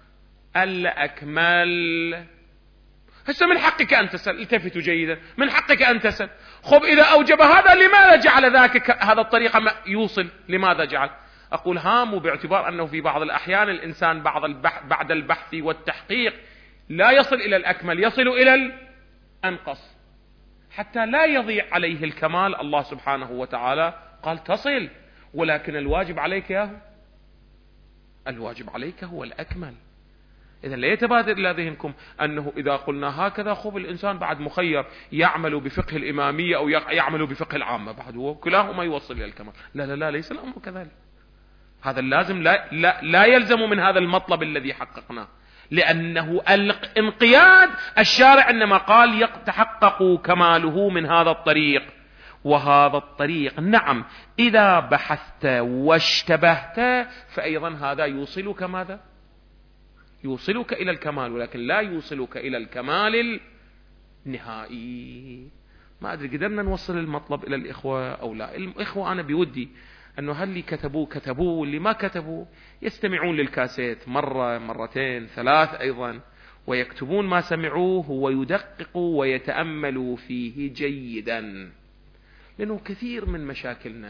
الأكمل. هسه من حقك أن تسأل. التفتوا جيدا. من حقك أن تسأل خب إذا أوجب هذا لماذا جعل ذاك هذا الطريقة يوصل؟ لماذا جعل؟ أقول هاموا باعتبار أنه في بعض الأحيان الإنسان بعد البحث والتحقيق لا يصل إلى الأكمل، يصل إلى الأنقص حتى لا يضيع عليه الكمال. الله سبحانه وتعالى قال تصل، ولكن الواجب عليك الواجب عليك هو الأكمل. إذن لا يتبادر إلى ذهنكم أنه إذا قلنا هكذا خب الإنسان بعد مخير يعمل بفقه الإمامية أو يعمل بفقه العامة، بعد هو كلاهما يوصل إلى الكمال. لا ليس الأمر كذلك. هذا اللازم لا يلزم من هذا المطلب الذي حققناه، لأنه الانقياد الشارع إنما قال يتحقق كماله من هذا الطريق. وهذا الطريق نعم إذا بحثت واشتبهت فأيضا هذا يوصلك ماذا؟ يوصلك إلى الكمال، ولكن لا يوصلك إلى الكمال النهائي. ما أدري قدرنا نوصل المطلب إلى الإخوة أو لا. الإخوة أنا بودي أنه هل اللي كتبوا واللي ما كتبوا يستمعون للكاسيت مرة مرتين ثلاث أيضا، ويكتبون ما سمعوه ويدققوا ويتأملوا فيه جيدا، لأنه كثير من مشاكلنا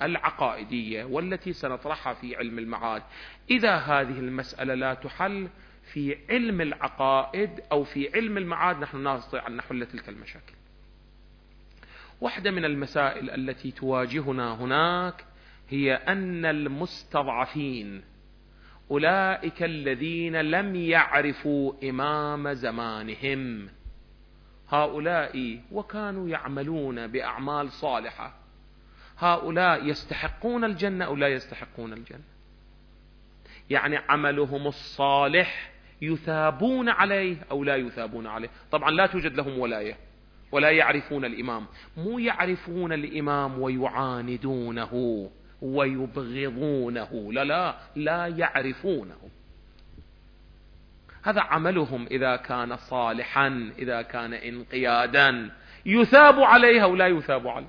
العقائدية والتي سنطرحها في علم المعاد، إذا هذه المسألة لا تحل في علم العقائد أو في علم المعاد نحن نستطيع أن نحل تلك المشاكل. واحدة من المسائل التي تواجهنا هناك هي أن المستضعفين أولئك الذين لم يعرفوا إمام زمانهم، هؤلاء وكانوا يعملون بأعمال صالحة، هؤلاء يستحقون الجنة أو لا يستحقون الجنة؟ يعني عملهم الصالح يثابون عليه أو لا يثابون عليه؟ طبعا لا توجد لهم ولاية ولا يعرفون الإمام، مو يعرفون الإمام ويعاندونه ويبغضونه، لا يعرفونه. هذا عملهم إذا كان صالحا، إذا كان انقيادا، يثاب عليه أو لا يثاب عليه؟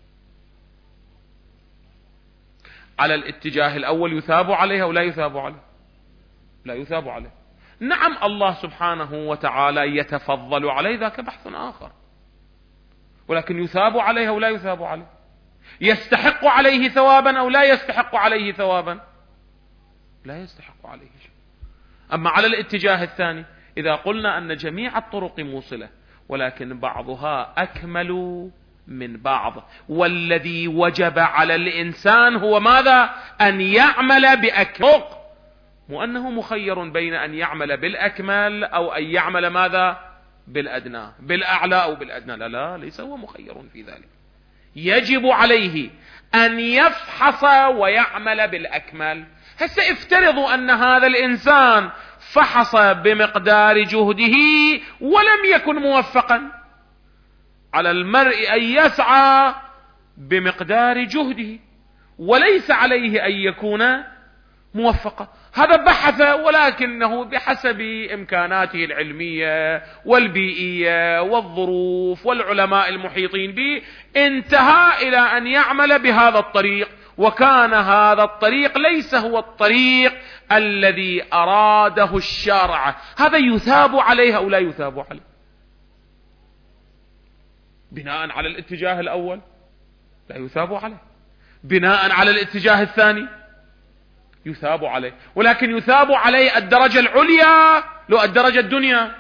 على الاتجاه الأول يثاب عليه أو لا يثاب عليه؟ لا يثاب عليه. نعم الله سبحانه وتعالى يتفضل عليه، ذاك بحث آخر، ولكن يثاب عليه أو لا يثاب عليه؟ يستحق عليه ثوابا أو لا يستحق عليه ثوابا؟ لا يستحق عليه شيء. أما على الاتجاه الثاني، إذا قلنا أن جميع الطرق موصلة ولكن بعضها أكمل من بعض، والذي وجب على الإنسان هو ماذا؟ أن يعمل بأكمل، مو أنه مخير بين أن يعمل بالأكمل أو أن يعمل ماذا؟ بالأدنى، بالأعلى أو بالأدنى. لا، ليس هو مخير في ذلك. يجب عليه أن يفحص ويعمل بالأكمل. هسه افترضوا أن هذا الإنسان فحص بمقدار جهده ولم يكن موفقا، على المرء أن يسعى بمقدار جهده وليس عليه أن يكون موفقا. هذا بحث ولكنه بحسب إمكاناته العلمية والبيئية والظروف والعلماء المحيطين به، انتهى إلى أن يعمل بهذا الطريق، وكان هذا الطريق ليس هو الطريق الذي أراده الشرع. هذا يثاب عليه أو لا يثاب عليه؟ بناء على الاتجاه الأول لا يثاب عليه، بناء على الاتجاه الثاني يثاب عليه، ولكن يثاب عليه الدرجة العليا لو الدرجة الدنيا.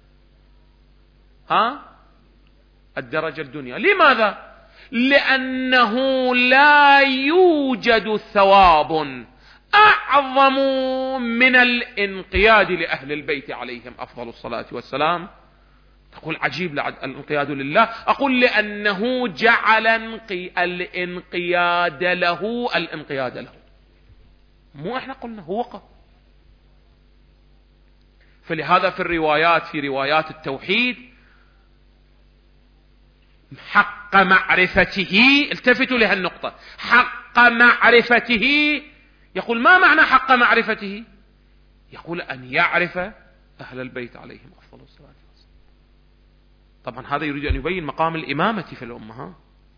الدرجة الدنيا. لماذا؟ لأنه لا يوجد ثواب أعظم من الانقياد لأهل البيت عليهم أفضل الصلاة والسلام. تقول عجيب الانقياد لله، أقول لأنه جعل الانقياد له، مو احنا قلنا هو وقف. فلهذا في الروايات، في روايات التوحيد، حق معرفته، التفتوا لهالنقطة، حق معرفته. يقول ما معنى حق معرفته؟ يقول أن يعرف أهل البيت عليهم أفضل الصلاة والسلام. طبعا هذا يريد أن يبين مقام الإمامة في الأمة.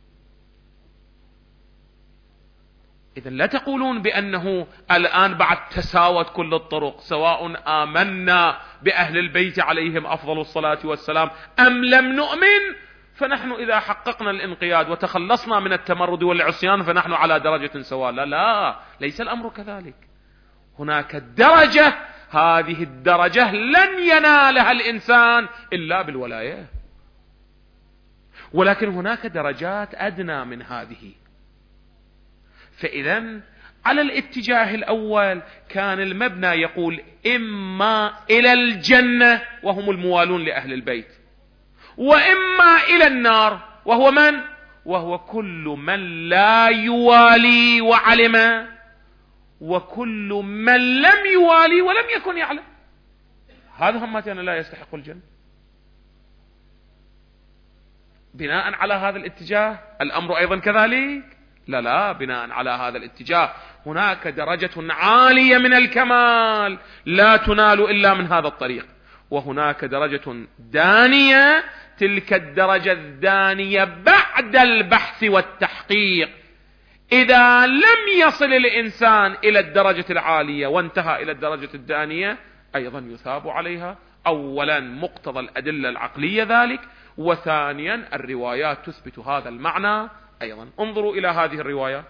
إذا لا تقولون بأنه الآن بعد تساوت كل الطرق، سواء آمنا بأهل البيت عليهم أفضل الصلاة والسلام أم لم نؤمن، فنحن إذا حققنا الانقياد وتخلصنا من التمرد والعصيان فنحن على درجة سواء. لا، ليس الأمر كذلك. هناك درجة، هذه الدرجة لن ينالها الإنسان إلا بالولاية، ولكن هناك درجات أدنى من هذه. فإذا على الاتجاه الأول كان المبنى يقول إما إلى الجنة وهم الموالون لأهل البيت، وإما إلى النار، وهو من؟ وهو كل من لا يوالي وعلم، وكل من لم يوالي ولم يكن يعلم. هذا هم لا يستحق الجنة. بناء على هذا الاتجاه الأمر أيضا كذلك. لا، بناء على هذا الاتجاه هناك درجة عالية من الكمال لا تنال إلا من هذا الطريق، وهناك درجة دانية، تلك الدرجة الدانية بعد البحث والتحقيق. إذا لم يصل الإنسان إلى الدرجة العالية وانتهى إلى الدرجة الدانية أيضا يثاب عليها. أولا مقتضى الأدلة العقلية ذلك، وثانيا الروايات تثبت هذا المعنى أيضا. انظروا إلى هذه الرواية،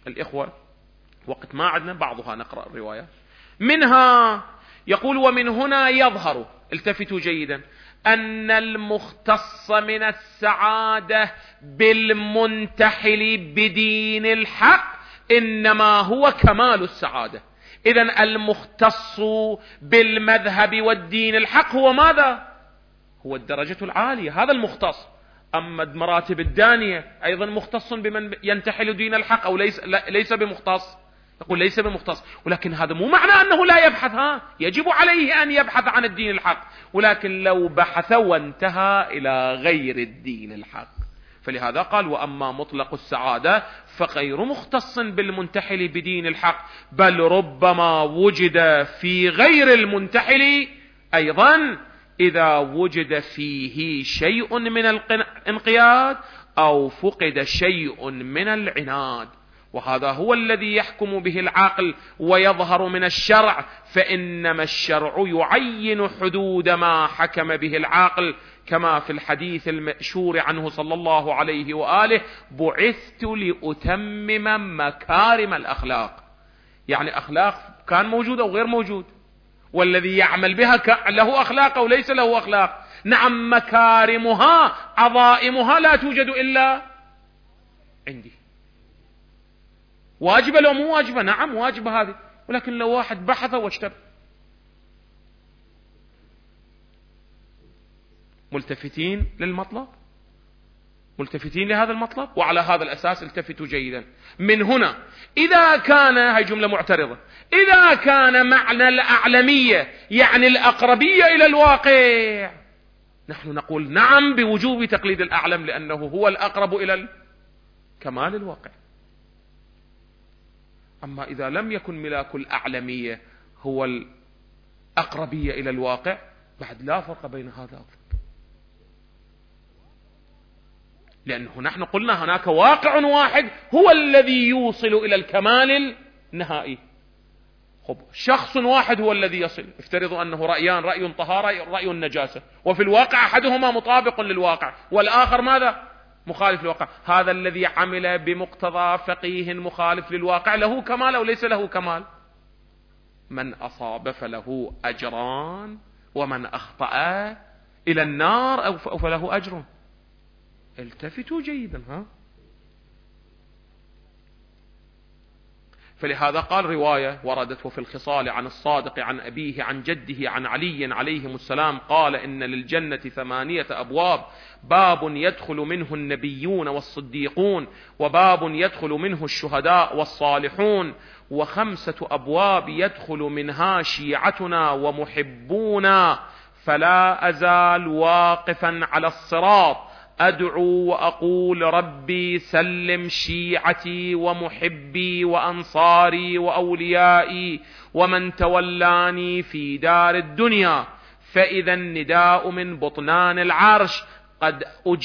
الإخوة وقت ما عدنا بعضها نقرأ الروايات. منها يقول: ومن هنا يظهر، التفتوا جيدا، أن المختص من السعادة بالمنتحل بدين الحق إنما هو كمال السعادة. إذن المختص بالمذهب والدين الحق هو ماذا؟ هو الدرجة العالية، هذا المختص. أما مراتب الدانية أيضا مختص بمن ينتحل دين الحق أو ليس بمختص؟ يقول ليس بمختص، ولكن هذا مو معنى أنه لا يبحث، يجب عليه أن يبحث عن الدين الحق، ولكن لو بحث وانتهى إلى غير الدين الحق. فلهذا قال: وأما مطلق السعادة فغير مختص بالمنتحل بدين الحق، بل ربما وجد في غير المنتحل أيضا إذا وجد فيه شيء من الانقياد أو فقد شيء من العناد، وهذا هو الذي يحكم به العقل ويظهر من الشرع، فإنما الشرع يعين حدود ما حكم به العقل، كما في الحديث المأشور عنه صلى الله عليه وآله: بعثت لأتمم مكارم الأخلاق. يعني أخلاق كان موجود أو غير موجود، والذي يعمل بها له أخلاق أو ليس له أخلاق. نعم مكارمها عظائمها لا توجد إلا عندي. واجبة لو مو واجبة؟ نعم واجبة هذه، ولكن لو واحد بحث واشتبه. ملتفتين للمطلب، ملتفتين لهذا المطلب، وعلى هذا الأساس التفتوا جيدا. من هنا إذا كان، هاي جملة معترضة، إذا كان معنى الأعلمية يعني الأقربية إلى الواقع، نحن نقول نعم بوجوب تقليد الأعلم، لأنه هو الأقرب إلى كمال الواقع. أما إذا لم يكن ملاك الأعلمية هو الأقربية إلى الواقع، بعد لا فرق بين هذا وذاك، لأنه نحن قلنا هناك واقع واحد هو الذي يوصل إلى الكمال النهائي. شخص واحد هو الذي يصل. افترضوا أنه رأيان، رأي طهارة، رأي النجاسة، وفي الواقع أحدهما مطابق للواقع والآخر ماذا؟ مخالف للواقع. هذا الذي عمل بمقتضى فقيه مخالف للواقع له كمال أو ليس له كمال؟ من أصاب فله أجران، ومن أخطأ إلى النار أو فله أجر. التفتوا جيدا. فلهذا قال: رواية وردت وفي الخصال عن الصادق عن أبيه عن جده عن علي عليهم السلام قال: إن للجنة 8 أبواب، باب يدخل منه النبيون والصديقون، وباب يدخل منه الشهداء والصالحون، و5 أبواب يدخل منها شيعتنا ومحبونا، فلا أزال واقفا على الصراط أدعو وأقول: ربي سلم شيعتي ومحبي وأنصاري وأوليائي ومن تولاني في دار الدنيا. فإذا النداء من بطنان العرش: قد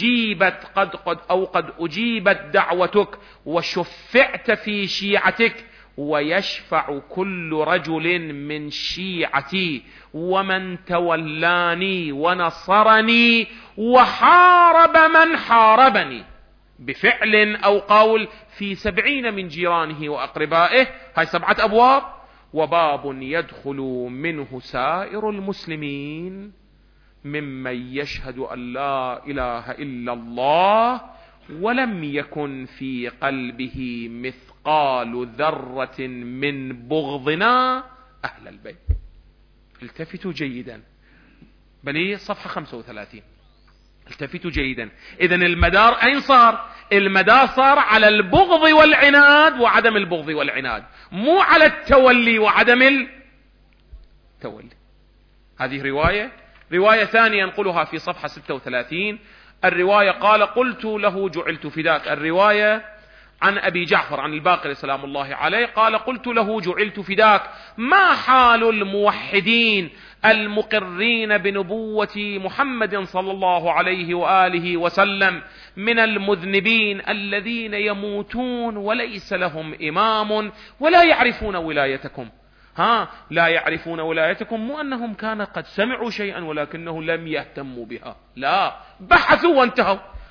أجيبت دعوتك وشفعت في شيعتك، ويشفع كل رجل من شيعتي ومن تولاني ونصرني وحارب من حاربني بفعل أو قول في 70 من جيرانه وأقربائه. هاي 7 أبواب. وباب يدخل منه سائر المسلمين ممن يشهد أن لا إله إلا الله ولم يكن في قلبه مثقال ذرة من بغضنا أهل البيت. التفتوا جيدا، بل صفحة 35. التفتوا جيدا. إذن المدار أين صار؟ المدار صار على البغض والعناد وعدم البغض والعناد، مو على التولي وعدم التولي. هذه رواية ثانية ينقلها في صفحة 36. الرواية قال: قلت له جعلت فداك. الرواية عن أبي جعفر عن الباقر سلام الله عليه قال: قلت له جعلت فداك، ما حال الموحدين المقرين بنبوة محمد صلى الله عليه وآله وسلم من المذنبين الذين يموتون وليس لهم إمام ولا يعرفون ولايتكم؟ لا يعرفون ولايتكم مو أنهم كان قد سمعوا شيئا ولكنه لم يهتموا بها، لا، بحثوا وانتهوا.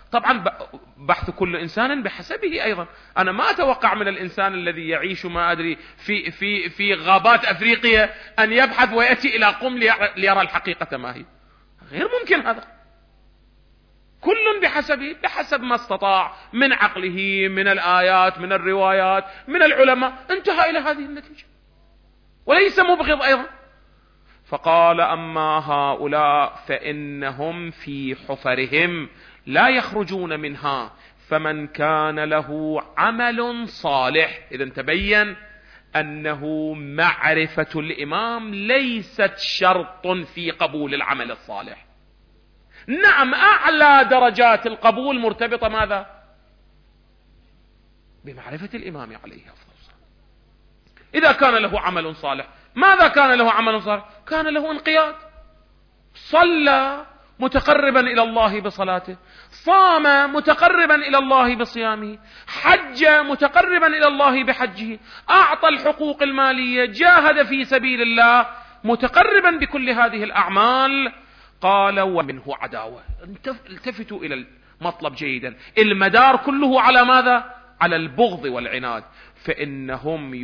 طبعا بحث كل إنسان بحسبه أيضا. أنا ما أتوقع من الإنسان الذي يعيش ما أدري في غابات أفريقيا أن يبحث ويأتي إلى قم ليرى الحقيقة ما هي. غير ممكن هذا. كل بحسبه، بحسب ما استطاع من عقله، من الآيات، من الروايات، من العلماء، انتهى إلى هذه النتيجة، وليس مبغض أيضا. فقال: أما هؤلاء فإنهم في حفرهم لا يخرجون منها، فمن كان له عمل صالح. إذن تبين أنه معرفة الإمام ليست شرط في قبول العمل الصالح. نعم، أعلى درجات القبول مرتبطة ماذا؟ بمعرفة الإمام عليه أفضل الصلاة. إذا كان له عمل صالح، ماذا كان له عمل صالح؟ كان له انقياد، صلى متقربا إلى الله بصلاته، صام متقربا إلى الله بصيامه، حج متقربا إلى الله بحجه، أعطى الحقوق المالية، جاهد في سبيل الله متقربا بكل هذه الأعمال. قال: ومنه عداوة. التفتوا إلى المطلب جيدا، المدار كله على ماذا؟ على البغض والعناد. فإنه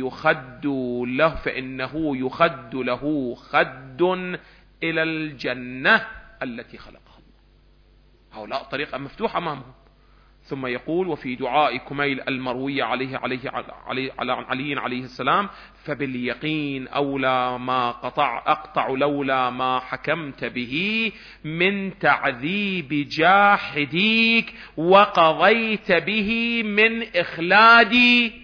يخد له خد إلى الجنة التي خلقها الله. هؤلاء طريقة مفتوحة أمامهم. ثم يقول: وفي دعاء كميل المروي عليه عليه السلام: فباليقين أولى ما أقطع لولا ما حكمت به من تعذيب جاحديك وقضيت به من إخلاد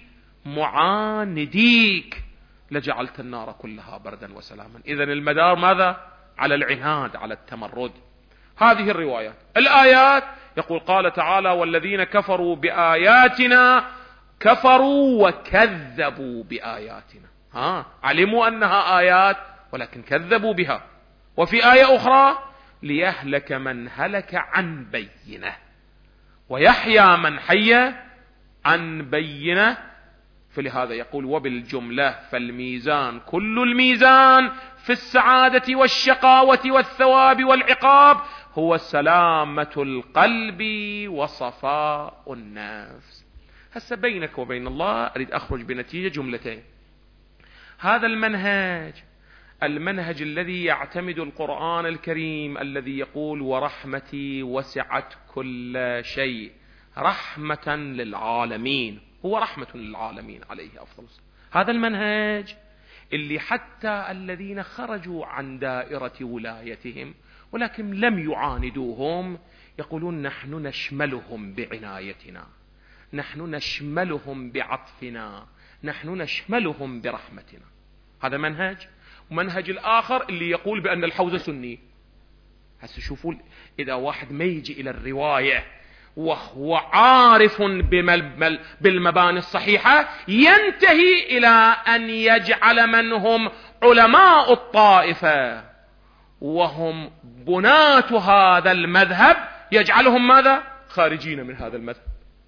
معانديك لجعلت النار كلها بردا وسلاما. إذن المدار ماذا؟ على العناد، على التمرد. هذه الروايات. الآيات يقول: قال تعالى: والذين كفروا بآياتنا كفروا وكذبوا بآياتنا. علموا أنها آيات ولكن كذبوا بها. وفي آية أخرى: ليهلك من هلك عن بينة ويحيى من حي عن بينة. فلهذا يقول: وبالجملة فالميزان كل الميزان في السعادة والشقاوة والثواب والعقاب هو سلامة القلب وصفاء النفس. هسه بينك وبين الله أريد أخرج بنتيجة جملتين. هذا المنهج الذي يعتمد القرآن الكريم الذي يقول: ورحمتي وسعت كل شيء، رحمة للعالمين، هو رحمة للعالمين عليه أفضل الصلاة. هذا المنهج اللي حتى الذين خرجوا عن دائرة ولايتهم ولكن لم يعاندوهم يقولون: نحن نشملهم بعنايتنا، نحن نشملهم بعطفنا، نحن نشملهم برحمتنا. هذا منهج. ومنهج الآخر اللي يقول بأن الحوزة سني. هسه شوفوا، إذا واحد ما يجي إلى الرواية وهو عارف بالمباني الصحيحة ينتهي إلى أن يجعل من هم علماء الطائفة وهم بناة هذا المذهب يجعلهم ماذا؟ خارجين من هذا المذهب.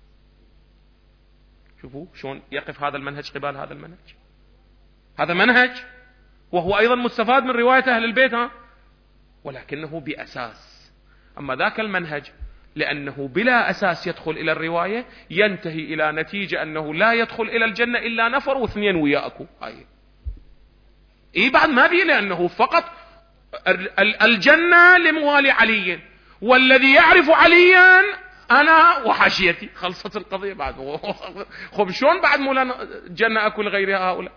شوفوا شلون يقف هذا المنهج قبال هذا المنهج. هذا منهج وهو أيضا مستفاد من رواية أهل البيت، ولكنه بأساس. أما ذاك المنهج لأنه بلا أساس يدخل إلى الرواية ينتهي إلى نتيجة أنه لا يدخل إلى الجنة إلا نفر واثنين وياكو. بعد ما بيه، لأنه فقط الجنة لموالي علي، والذي يعرف عليا أنا وحاشيتي، خلصت القضية بعد. خب شلون بعد مولانا جنة أكل غير هؤلاء؟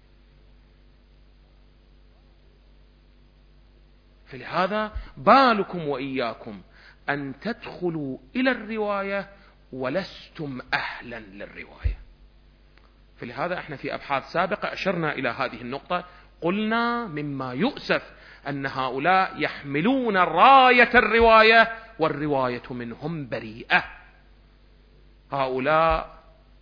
فلهذا بالكم وإياكم أن تدخلوا إلى الرواية ولستم أهلا للرواية. فلهذا احنا في أبحاث سابقة أشرنا إلى هذه النقطة، قلنا مما يؤسف أن هؤلاء يحملون راية الرواية والرواية منهم بريئة. هؤلاء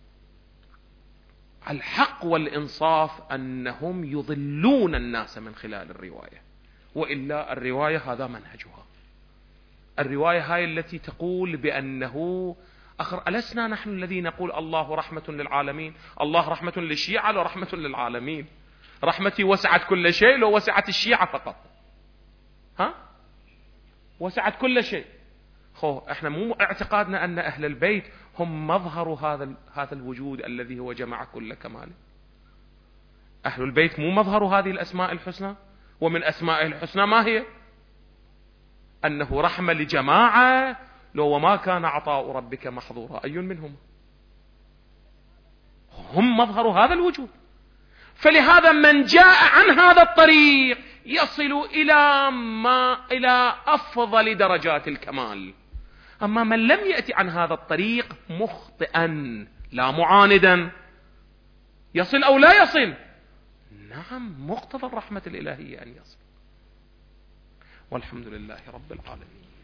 الحق والإنصاف أنهم يضلون الناس من خلال الرواية، وإلا الرواية هذا منهجها. الرواية هاي التي تقول بأنه ألسنا نحن الذي نقول الله رحمة للعالمين؟ الله رحمة للشيعة لو رحمة للعالمين؟ رحمتي وسعت كل شيء لو وسعت الشيعة فقط؟ وسعت كل شيء. احنا مو اعتقادنا ان اهل البيت هم مظهر هذا الوجود الذي هو جمع كل كماله. اهل البيت مو مظهر هذه الاسماء الحسنى؟ ومن اسمائه الحسنى ما هي؟ انه رحمة لجماعة، لو وما كان عطاء ربك محظورا، اي منهم؟ هم مظهر هذا الوجود. فلهذا من جاء عن هذا الطريق يصل إلى أفضل درجات الكمال. أما من لم يأتي عن هذا الطريق مخطئا لا معاندا، يصل أو لا يصل؟ نعم، مقتضى الرحمة الإلهية أن يصل. والحمد لله رب العالمين.